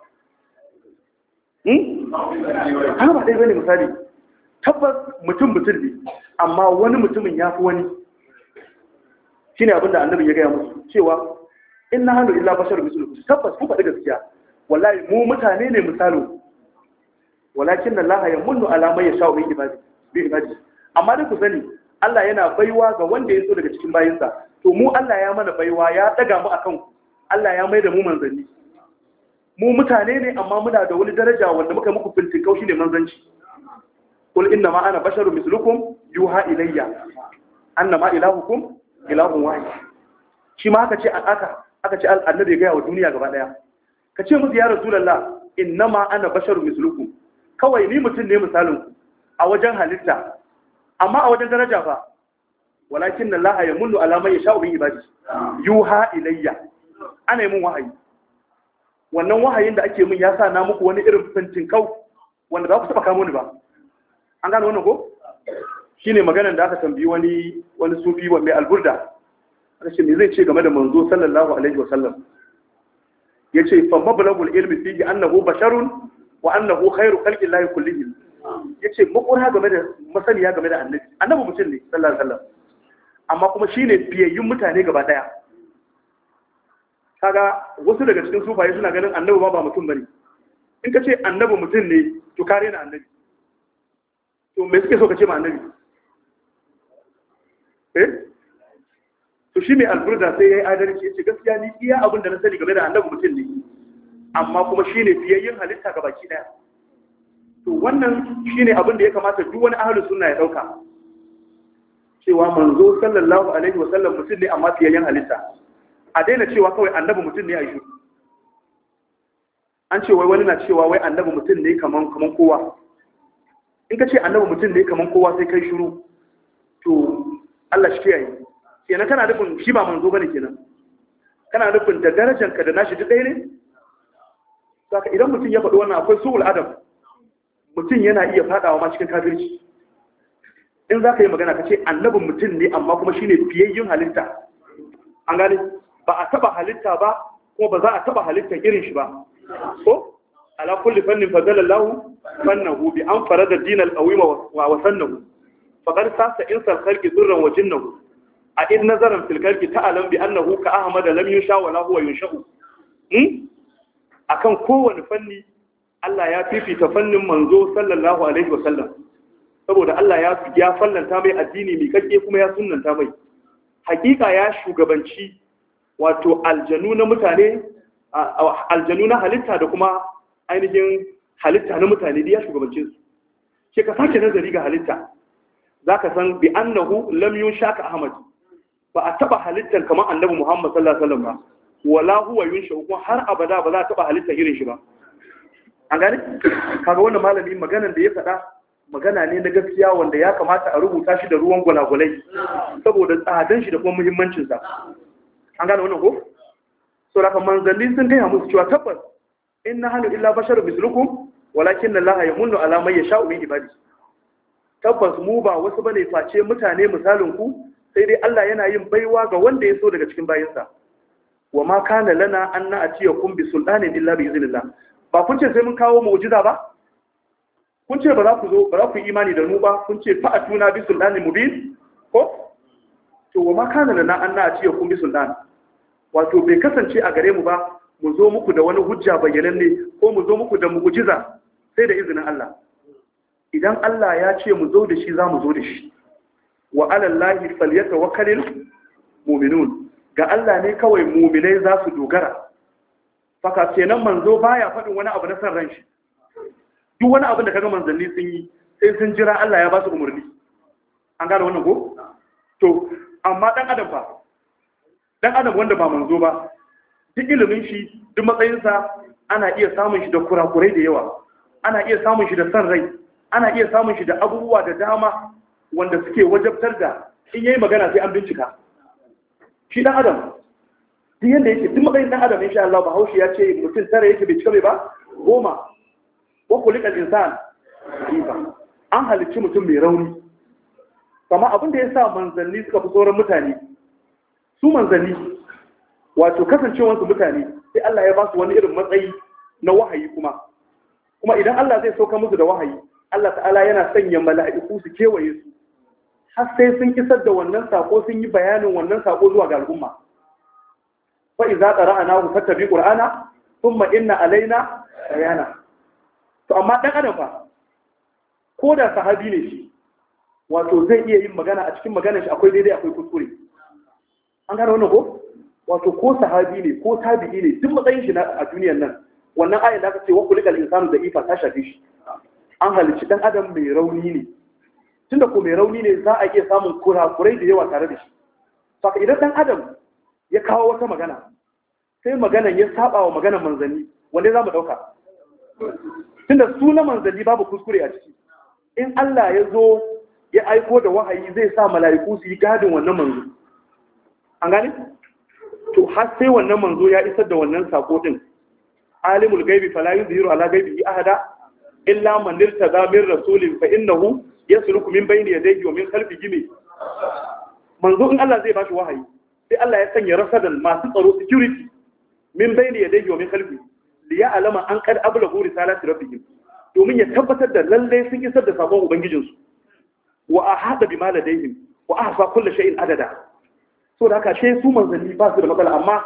hmm? haka ba ɗaya bane misali tabbas mutum mutum ne amma wani mutumin ya fi wani shine abinda annabi ya gaya musu cewa in na hannu illa bashar mislukum tabbas ku faɗi gaskiya wallahi mu mutane ne misalin walakin Allah ya munnu ala man yasha min ibadi bi ibadi amma dai ku sani Allah yana baiwa ga wanda ya so daga cikin bayinsa to mu Allah ya mana baiwa ya daga mu akan Allah ya maida mu manzanni mu mutane ne amma muna da wani daraja wanda muka muku fintin kaushi ne manzanci qul inna ma ana basharun mislukum yuha ilayya annama ilahukum ilahun wahid shi ma aka ce aka aka ce annabi ya ga wa duniya gaba daya ka ce musu ya rasulullah innama ana basharun mislukum kawai ni mutum ne misalin a wajen halitta amma a wajen daraja fa walakin Allah ya mullu alamai ya sha'u bin ibadi yuha ilayya ana yi mun wahayi wannan wahayin da ake mun ya sa na muku wani irin fintin kau wanda za ku taba kamo ni ba an gane wannan ko shine maganar da aka tambayi wani wani sufi wa mai alburda aka ce me zai ce game da manzo sallallahu alaihi wasallam yace fa mablagul ilmi fihi annahu basharun wa annahu khairu khalqi llahi kullihim yace makura game da masaniya game da annabi annabi mutum ne sallallahu alaihi wasallam amma kuma shine biyayyun mutane gaba daya kaga wasu daga cikin sufaye suna ganin annabi ba ba mutum bane. In ka ce annabi mutum ne to kare na annabi. To me suke so ka ce ma annabi? Eh? To shi mai alburda sai ya yi adalci ya ce gaskiya ni iya abin da na sani game da annabi mutum ne. Amma kuma shi ne fiyayyen halitta ga baki daya. To wannan shi ne abin da ya kamata duk wani ahlus sunna ya dauka. Cewa manzo sallallahu alaihi wa sallam mutum ne amma fiyayyen halitta. A daina cewa kawai annabi mutum ne a yi. An ce wai wani na cewa wai annabi mutum ne kaman kaman kowa. In ka ce annabi mutum ne kaman kowa sai kai shiru, to Allah shi kiyaye. Kenan kana nufin shi ba manzo bane kenan. Kana nufin da darajarka da nashi duk ɗaya ne? Saka idan mutum ya faɗi wannan akwai su'ul adab. Mutum yana iya faɗawa ma cikin kafirci. In za ka yi magana ka ce annabin mutum ne amma kuma shi ne fiyayyun halitta. An gane ba a taɓa halitta ba kuma ba za a taɓa halittar irin shi ba. Ko? Ala kulli fannin fadalallahu fannahu bi an farada dinal qawima wa wasannahu. Faqad sasa insal khalqi durran wa jinnahu. A in nazaran fil khalqi ta'lam bi annahu ka ahmad lam yusha wa la huwa yunsha'u. Hmm? Akan kowane fanni Allah ya fifita fannin manzo sallallahu alaihi wa sallam. Saboda Allah ya ya fallanta mai addini mai kake kuma ya sunnanta mai. Hakika ya shugabanci wato aljanu na mutane aljanu na halitta da kuma ainihin halitta na mutane da ya shugabance su. Ke ka sake nazari ga halitta zaka san bi annahu lam yunshaka ahmad. Ba a taba halittar kamar annabi Muhammad sallallahu alaihi wasallam ba. Wala huwa yunsha kuma har abada ba za a taba halitta irin shi ba. An gane? Kaga wannan malami maganar da ya faɗa magana ne na gaskiya wanda ya kamata a rubuta shi da ruwan gwalagwalai saboda tsadan shi da kuma muhimmancin sa. An gane wannan ko? So da kan manzanni sun gaya musu cewa tabbas inna hanu illa basharun mislukum walakin Allah yamunnu ala man yasha'u min ibadi. Tabbas mu ba wasu bane face mutane misalin ku sai dai Allah yana yin baiwa ga wanda ya so daga cikin bayinsa. Wa ma kana lana an na'tiyakum bi sultanin illa bi iznillah. Ba kun ce sai mun kawo mu'jiza ba? Kun ce ba za ku zo ba za ku yi imani da mu ba, kun ce fa'atuna bi sultanin mubin ko? To wa ma kana lana an na'tiyakum bi sultan. Wato bai kasance a gare mu ba mu zo muku da wani hujja bayyananne ko mu zo muku da mu'jiza sai da izinin Allah. Idan Allah ya ce mu zo da shi za mu zo da shi. Wa ala Allahi falyatawakkalul mu'minun. Ga Allah ne kawai mu'minai za su dogara. Faka kenan manzo baya faɗin wani abu na san ran shi. Duk wani abin da kaga manzanni sun yi sai sun jira Allah ya ba su umarni. An gane wannan ko? To amma dan adam fa dan adam wanda ba manzo ba duk ilimin shi duk matsayinsa ana iya samun shi da kurakurai da yawa. Ana iya samun shi da san rai. Ana iya samun shi da abubuwa da dama wanda suke wajabtar da in yayi magana sai an bincika. Shi dan adam duk yanda yake duk matsayin dan adam insha Allah Bahaushe ya ce mutum tare yake bai cika bai ba goma wa kulikal insan kifa an halicci mutum mai rauni. Amma abin da yasa manzanni suka fi sauran mutane su manzanni wato kasancewansu mutane sai Allah ya ba su wani irin matsayi na wahayi kuma kuma idan Allah zai sauka musu da wahayi Allah ta'ala yana sanya mala'iku su kewaye su har sai sun isar da wannan sako sun yi bayanin wannan sako zuwa ga al'umma. Fa iza qara'nahu fattabi qur'ana thumma inna alaina bayana. To amma dan adam fa ko da sahabi ne shi wato zai iya yin magana a cikin maganar shi akwai daidai akwai kuskure. An gane wannan ko? Wato ko sahabi ne ko tabi'i ne duk matsayin shi a duniyar nan wannan ayat da aka ce wa kulikal insanu da ifa ta shafe shi. An halicci dan adam mai rauni ne. Tunda ko mai rauni ne za a iya samun kurakurai da yawa tare da shi. Saka idan dan adam ya kawo wata magana sai maganan ya saba wa maganan manzanni wanda za mu dauka. Tunda su na manzanni babu kuskure a ciki. In Allah ya zo ya aiko da wahayi zai sa mala'iku su yi gadin wannan manzo. An gane? To har sai wannan manzo ya isar da wannan sako din. Alimul gaibi fala yuzhiru ala gaibihi ahada illa man irtada min rasulin fa innahu yasluku min bayni yadayhi wa min khalfihi. Manzo in Allah zai bashi wahayi sai Allah ya sanya rasadan masu tsaro security min bayni yadayhi wa min khalfihi li ya'lama an qad ablaghu risalati rabbihim domin ya tabbatar da lalle sun isar da sakon ubangijinsu wa ahada bima ladayhim wa ahsa kulli shay'in adada. So da haka shi su manzanni ba su da matsala amma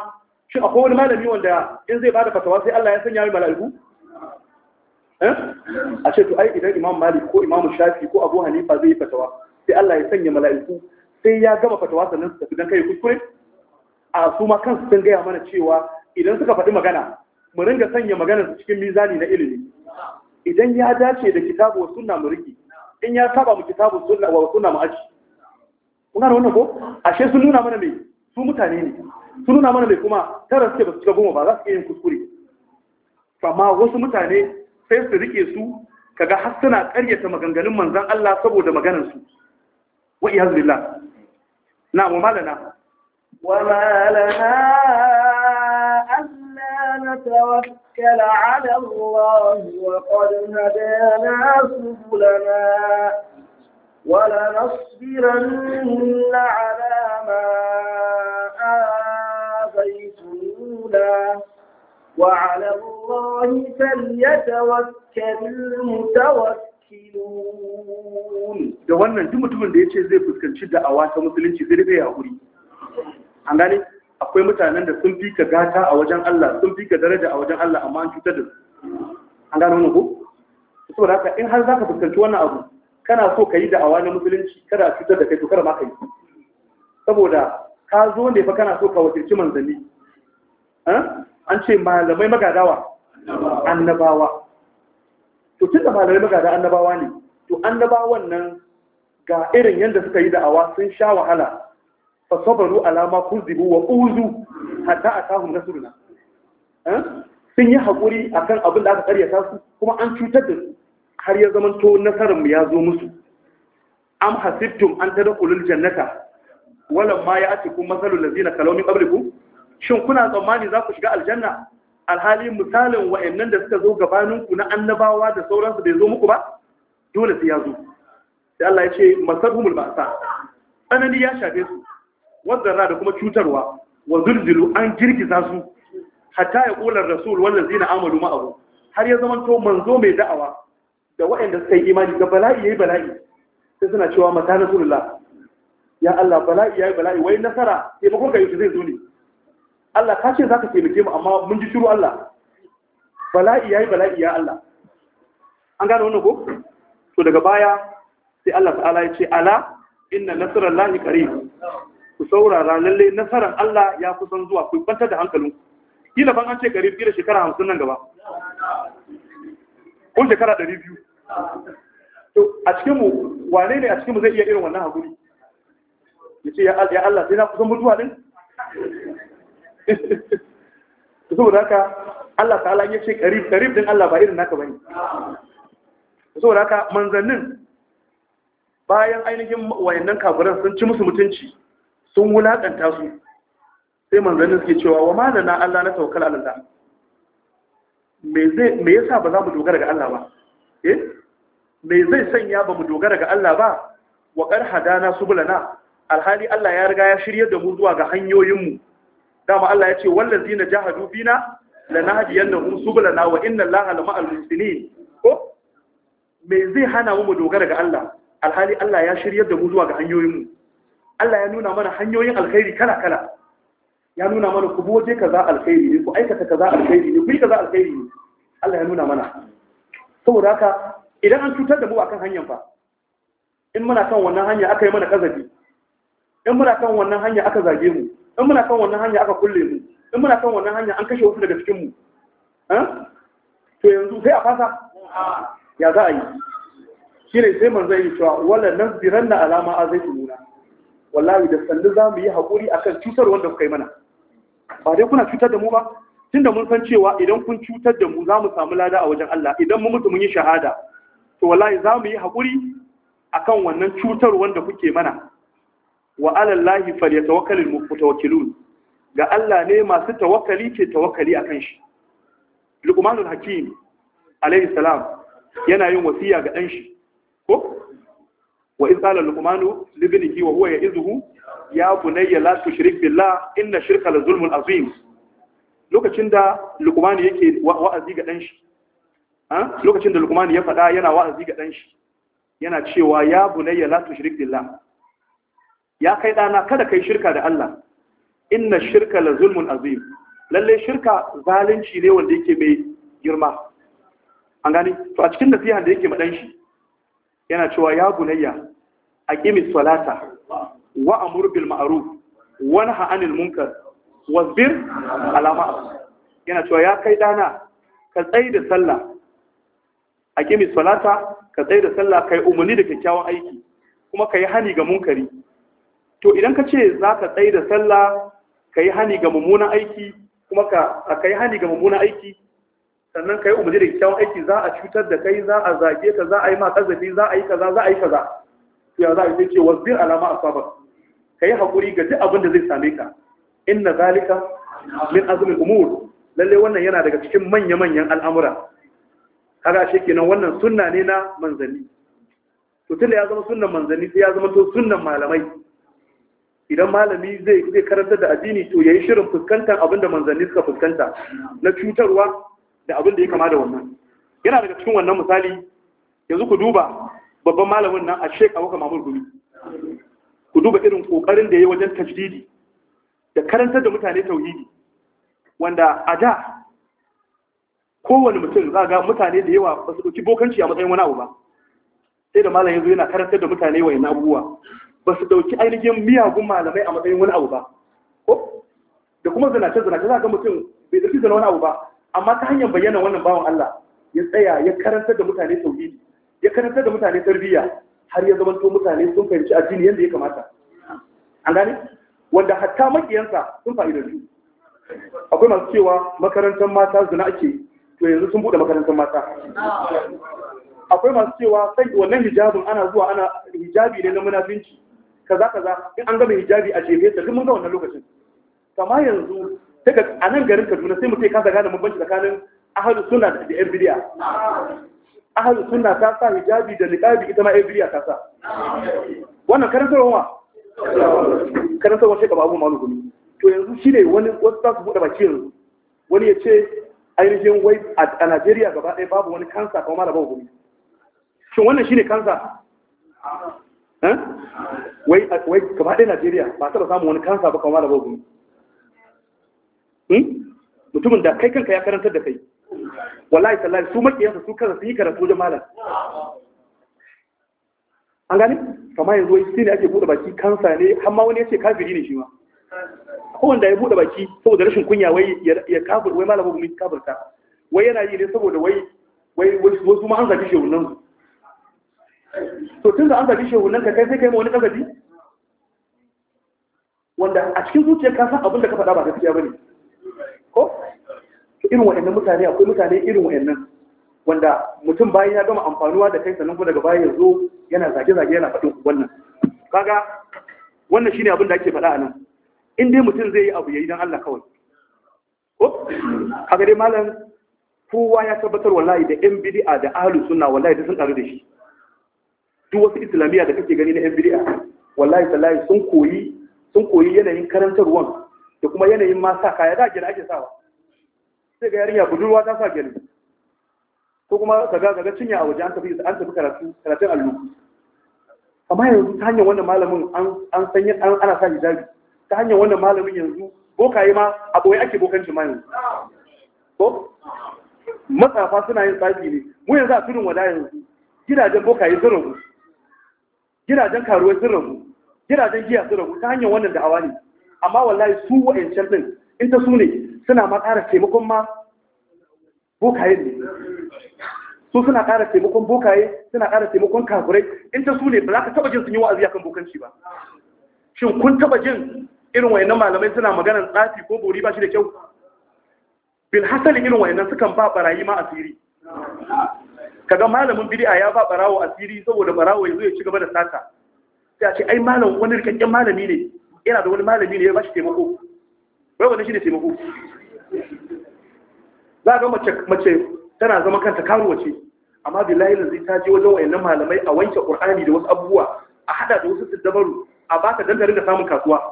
shin akwai wani malami wanda in zai bada fatawa sai Allah ya sanya mai mala'iku eh a ce to ai idan Imam Malik ko Imam Shafi ko Abu Hanifa zai yi fatawa sai Allah ya sanya mala'iku sai ya gama fatawa sannan su tafi dan kai kuskure a su ma kansu sun gaya mana cewa idan suka faɗi magana mu ringa sanya maganar su cikin mizani na ilimi idan ya dace da kitabu wa sunna mu riki in ya saba mu kitabu sunna wa sunna mu aji kun gane wannan ko ashe sun nuna mana me su mutane ne sun nuna mana me kuma tara suke ba su cika goma ba za su iya yin kuskure amma wasu mutane sai su rike su kaga har suna ƙaryata maganganun manzon Allah saboda maganar su wa iyaz billah na mu malana wa malana نتوكل على الله وقد هدانا سبلنا ولنصبرن على ما آذيتمونا وعلى الله فليتوكل المتوكلون. da wannan duk mutumin da yace zai fuskanci da'awa ta musulunci zai rufe hakuri an gane akwai mutanen da sun fi ka gata a wajen Allah sun fi ka daraja a wajen Allah amma an cutar da su an gano wannan ko saboda haka in har zaka fuskanci wannan abu kana so ka yi da'awa na musulunci kada a cutar da kai to kada ma ka yi saboda ka zo ne fa kana so ka wakilci manzanni an ce malamai magadawa annabawa to tun da malamai magada annabawa ne to annabawan nan ga irin yadda suka yi da'awa sun sha wahala fasabaru alama kuzibu wa uzu hatta atahum nasruna sun yi hakuri akan abin da aka karyata su kuma an cutar da su har ya zaman to nasarar mu ya zo musu am hasibtum an tadkhulul jannata wala ma ya'tikum masalul ladina kalaw min qablikum shin kuna tsammani za ku shiga aljanna alhali misalin wa'annan da suka zo gabanin ku na annabawa da sauransu bai zo muku ba dole sai ya zo sai Allah ya ce masabhumul ba'sa tsanani ya shafe su wadda da kuma cutarwa wa zulzulu an girgiza su hatta ya kula rasul wannan zina amalu ma'ahu har ya zama to manzo mai da'awa da waɗanda suka yi imani da bala'i yayi bala'i sai suna cewa mata rasulullah ya Allah bala'i yayi bala'i wai nasara sai ba kai zai zo ne Allah ka ce zaka taimake mu amma mun ji shiru Allah bala'i yayi bala'i ya Allah an gane wannan ko to daga baya sai Allah ta'ala ya ce ala inna nasrallahi qarib ku saurara lalle nasarar Allah ya kusan zuwa ku kwantar da hankalinku kila ban an ce garib kila shekara hamsin nan gaba ko shekara ɗari biyu to a cikinmu wane ne a cikinmu zai iya irin wannan hakuri ya ce ya Allah sai na kusan mutuwa din saboda haka Allah ta'ala ya ce garib garib din Allah ba irin naka bane saboda haka manzannin bayan ainihin wayannan kafiran sun ci musu mutunci sun wulaƙanta su sai manzannin suke cewa wa malana Allah na tawakkal ala Allah me zai me yasa ba za mu dogara ga Allah ba eh me zai sanya ba mu dogara ga Allah ba wa qad hadana subulana alhali Allah ya riga ya shiryar da mu zuwa ga hanyoyin mu dama Allah ya ce wallazina jahadu bina lanahdiyannahum subulana wa inna Allaha lama'al muhsinin ko me zai hana mu mu dogara ga Allah alhali Allah ya shiryar da mu zuwa ga hanyoyin mu Allah ya nuna mana hanyoyin alkhairi kala-kala ya nuna mana ku boje kaza alkhairi ne ku aikata kaza alkhairi ne ku yi kaza alkhairi ne Allah ya nuna mana saboda haka idan an cutar da mu akan hanyar fa in muna kan wannan hanya aka yi mana kazabi in muna kan wannan hanya aka zage mu in muna kan wannan hanya aka kulle mu in muna kan wannan hanya an kashe wasu daga cikin mu to yanzu sai a fasa ya za a yi shine sai manzo yi cewa wala nasbiranna alama azaitumuna wallahi da sandu za mu yi haƙuri a kan cutar wanda kuka yi mana ba dai kuna cutar da mu ba tun da mun san cewa idan kun cutar da mu za mu samu lada a wajen Allah idan mu mutu mun yi shahada to wallahi za mu yi haƙuri a kan wannan cutar wanda kuke mana wa alallahi falyatawakkalul mutawakkilun ga Allah ne masu tawakkali ke tawakkali akan shi Luqmanul Hakim alayhi salam yana yin wasiya ga ɗan shi ko wa iz qala luqmanu li ibnihi wa huwa ya'izuhu ya bunayya la tushrik billah inna shirka la zulmun azim lokacin da luqman yake wa'azi ga dan shi ha lokacin da luqman ya fada yana wa'azi ga dan shi yana cewa ya bunayya la tushrik billah ya kai dana kada kai shirka da Allah inna shirka la zulmun azim lalle shirka zalunci ne wanda yake mai girma an gani to a cikin nasiha da yake madan shi yana cewa ya bunayya aqimis salata wa amur bil ma'ruf wa nahy anil munkar wasbir ala ma yana cewa ya kai dana ka tsai da sallah aqimis salata ka tsai da sallah kai umarni da kyakkyawan aiki kuma kai hani ga munkari to idan ka ce zaka tsai da sallah kai hani ga mummunan aiki kuma ka kai hani ga mummunan aiki sannan kai umarni da kyakkyawan aiki za a cutar da kai za a zage ka za a yi ma kazafi za a yi kaza za a yi kaza to ya za a yi ce wasbir alama asaba kai hakuri ga duk abin da zai same ka inna zalika min azmi al-umur lalle wannan yana daga cikin manya-manyan al'amura kaga shi kenan wannan sunna ne na manzanni to tunda ya zama sunnan manzanni sai ya zama to sunnan malamai idan malami zai zai karanta da addini to yayi shirin fuskantar abinda manzanni suka fuskanta na cutarwa da abin da ya kama da wannan yana daga cikin wannan misali yanzu ku duba babban malamin nan a Sheikh Abubakar Mahmud Gumi ku duba irin kokarin da yayi wajen tajdidi da karantar da mutane tauhidi wanda a da kowane mutum za ga mutane da yawa ba su ɗauki bokanci a matsayin wani abu ba sai da malam yanzu yana karantar da mutane wa yana abubuwa ba su ɗauki ainihin miyagun malamai a matsayin wani abu ba ko da kuma zinace zinace za ga mutum bai ɗauki zina wani abu ba amma ta hanyar bayyana wannan bawan Allah ya tsaya ya karantar da mutane tauhidi ya karantar da mutane tarbiyya har ya zama to mutane sun fahimci addini yadda ya kamata an gane wanda hatta makiyansa sun fa'idantu akwai masu cewa makarantar mata zina ake to yanzu sun bude makarantar mata akwai masu cewa sai wannan hijabin ana zuwa ana hijabi ne na munafinci kaza kaza in an gama hijabi a jefe ta duk mun ga wannan lokacin kama yanzu daga a nan garin Kaduna sai mutum ya kasa gane bambanci tsakanin ahlus sunna da yan bid'a ahlus sunna ta sa hijabi da niqabi ita ma yan bid'a ta sa wannan karantarwa karantarwa sai ka babu malukumi to yanzu shi ne wani wasu za su buɗe baki yanzu wani ya ce ainihin wai a Najeriya gaba ɗaya babu wani kansa kuma mara babu gumi shin wannan shi ne kansa wai gaba ɗaya Najeriya ba taɓa samun wani kansa ba kuma mara babu gumi mutumin da kai kanka ya karantar da kai wallahi tallahi su makiyansa su kansa sun yi karatu wajen malam an gani kamar yanzu wai shi ne ake buɗe baki kansa ne har ma wani ya ce kafiri ne shi ma kowanda ya bude baki saboda rashin kunya wai ya kafir wai malamu gumi kafirta wai yana yi ne saboda wai wai wasu ma an zaki shehunan to tun da an zaki shehunan ka kai sai kai ma wani kasafi wanda a cikin zuciyar ka san abin da ka faɗa ba gaskiya bane ko irin waɗannan mutane akwai mutane irin waɗannan wanda mutum bayan ya gama amfanuwa da kai sannan kuma daga baya ya zo yana zage-zage yana faɗin wannan kaga wannan shine abin da ake faɗa a nan in dai mutum zai yi abu yayi dan Allah kawai ko kaga dai malam kowa ya tabbatar wallahi da yan bid'a da ahlus sunna wallahi da sun karu da shi duk wasu islamiyya da kake gani na yan bid'a wallahi tallahi sun koyi sun koyi yanayin karantarwan da kuma yanayin ma sa kaya da gina ake sawa sai ga yarinya budurwa ta sa gani ko kuma kaga kaga cinya a waje an tafi an tafi karatu karatun allo amma yanzu ta hanyar wannan malamin an an sanya an ana sa hijabi ta hanyar wannan malamin yanzu bokaye ma a boye ake bokanci ma yanzu ko matsafa suna yin tsafi ne mu yanzu a tudun wada yanzu gidajen bokaye sun rabu gidajen karuwai sun rabu gidajen giya sun rabu ta hanyar wannan da'awa ne amma wallahi su wa'ancan din in ta su ne suna ma ƙara taimakon ma bokaye ne su suna ƙara taimakon bokaye suna ƙara taimakon kafirai in ta su ne ba za ka taɓa jin sun yi wa'azi akan bokanci ba shin kun taɓa jin irin wayannan malamai suna maganar tsafi ko bori ba shi da kyau bil hasali irin wayannan sukan ba barayi ma asiri kaga malamin bid'a ya ba barawo asiri saboda barawo yazo ya ci gaba da sata sai a ce ai malam wani rikakken malami ne yana da wani malami ne ya ba shi taimako wai wannan shi ne taimako za ga mace mace tana zama kanta karuwa ce amma billahi lazi ta je wajen wayannan malamai a wanke qur'ani da wasu abubuwa a hada da wasu siddabaru a baka dandarin da samun kasuwa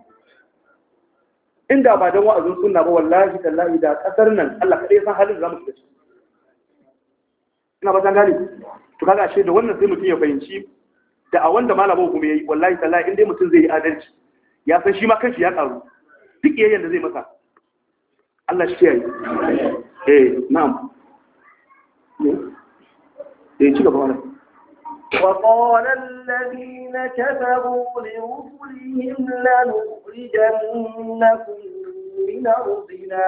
inda ba don wa'azin sunna ba wallahi tallahi da kasar nan Allah kadai san halin da zamu shiga ina ba san gani to kaga ashe da wannan sai mutum ya fahimci da a wanda malama kuma yayi wallahi tallahi in dai mutum zai yi adalci ya san shi ma kanshi ya karu duk yayin da zai masa Allah shi kiyaye eh na'am eh ci gaba wannan وقال الذين كفروا لرسلهم لنخرجنكم من أرضنا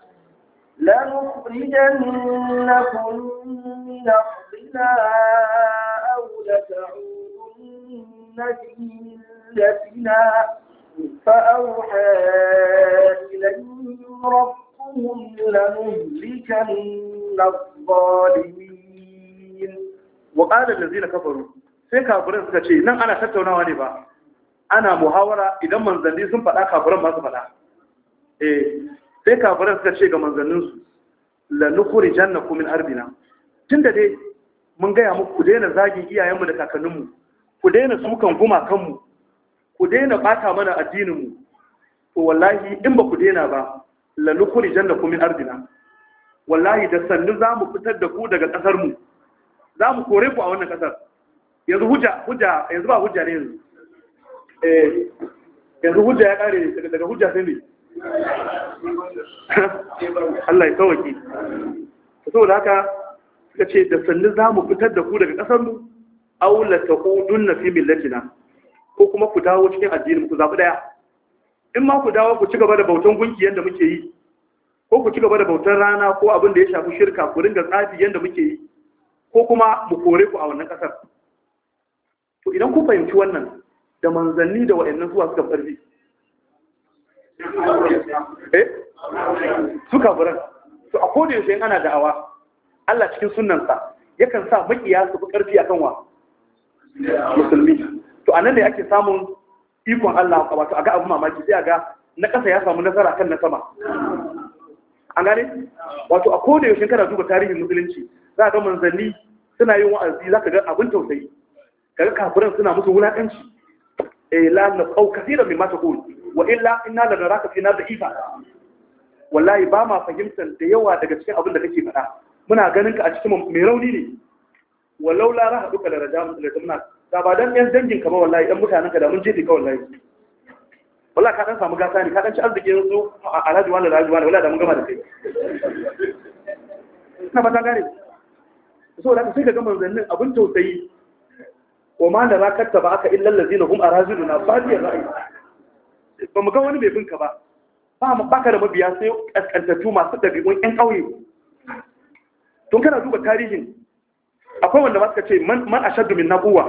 لنخرجنكم من أرضنا أو لتعودن في ملتنا فأوحى إليهم ربهم لنهلكن الظالمين. وقال الذين كفروا sai kafirin suka ce nan ana tattaunawa ne ba ana muhawara idan manzanni sun faɗa kafirin ba su faɗa eh sai kafirin suka ce ga manzanninsu la nukhrijannakum min ardina tunda dai mun gaya muku ku daina zagin iyayenmu da kakanninmu ku daina sukan gumakanmu ku daina bata mana addininmu to wallahi in ba ku daina ba la nukhrijannakum min ardina wallahi da sannu za mu fitar da ku daga ƙasar mu za mu kore ku a wannan ƙasar yanzu hujja hujja yanzu ba hujja ne yanzu eh yanzu hujja ya kare daga hujja sai ne Allah ya sauki saboda haka suka ce da sannu za mu fitar da ku daga ƙasar mu aw la taqudunna fi millatina ko kuma ku dawo cikin addinin ku zabi daya in ma ku dawo ku ci gaba da bautan gunki yanda muke yi ko ku ci gaba da bautan rana ko abin da ya shafi shirka ku ringa tsafi yanda muke yi ko kuma mu kore ku a wannan ƙasar to idan ku fahimci wannan da manzanni da wa'annan zuwa suka farfi eh suka buran to a koda yaushe ana da'awa Allah cikin sunnansa yakan sa makiya su fi karfi akan wa musulmi to anan ne ake samun ikon Allah wato aga abu mamaki sai aga na kasa ya samu nasara kan na sama an gane wato a koda yaushe kana duba tarihin musulunci za ga manzanni suna yin wa'azi za ka ga abin tausayi kaga kafiran suna musu wulakanci eh la na qau kaseeran mimma taqul wa illa inna la naraka fi nar da'ifa wallahi ba ma fahimtar da yawa daga cikin abin da kake faɗa muna ganin ka a cikin mai rauni ne walau la rahaduka la rajamu da muna da ba dan yan dangin ka ba wallahi dan mutanen ka da mun jefe ka wallahi wallahi ka dan samu gasa ne ka dan ci arzikin su a alhaji wala alhaji wala wallahi da mun gama da kai na ba ta gane so da sai ka ga manzannin abin tausayi wa ma da rakatta ba aka illal ladina hum araziluna fadiyar ra'ayi ba mu ga wani mai binka ba ba mu baka da mabiya sai kaskantattu masu dabi'un ƴan ƙauye tun kana duba tarihin akwai wanda ba suka ce man man ashaddu min nabuwa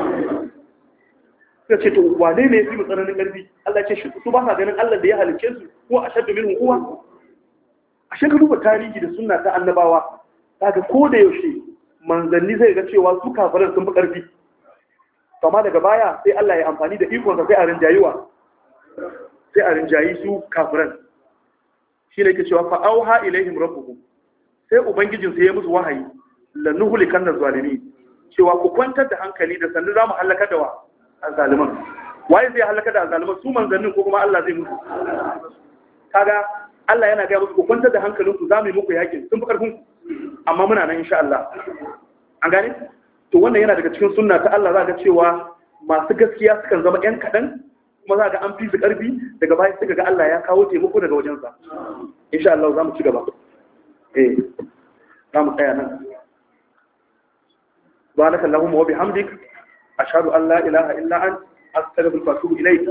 suka ce to wane ne yafi mu tsananin ƙarfi Allah ya ce shi su ba sa ganin Allah da ya halicce su ko ashaddu min quwwa ashe ka duba tarihi da sunna ta annabawa kaga ko da yaushe manzanni zai ga cewa su kafiran sun fi ƙarfi amma daga baya sai Allah ya amfani da ikonsa sai a rinjayiwa sai a rinjayi su kafiran shi ne ke cewa fa'auha ilaihim rabbuhum sai ubangijin sai ya musu wahayi lanuhulikan nazalimi cewa ku kwantar da hankali da sannu zamu halaka da wa azaliman waye zai halaka da azaliman su manzannin ko kuma Allah zai musu kaga Allah yana ga musu ku kwantar da hankalinku zamu yi muku yakin sun fi karfin amma muna nan insha Allah an gane to wannan yana daga cikin sunna ta Allah za ga cewa masu gaskiya sukan zama ƴan kaɗan kuma za ga an fi su ƙarfi daga baya suka ga Allah ya kawo taimako daga wajensa insha Allah za mu ci gaba eh za mu tsaya nan subhanaka allahumma wa bihamdik ashhadu an la ilaha illa anta astaghfiruka wa atubu ilayk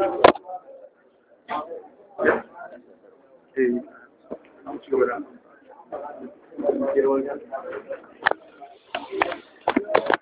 eh za mu ci gaba da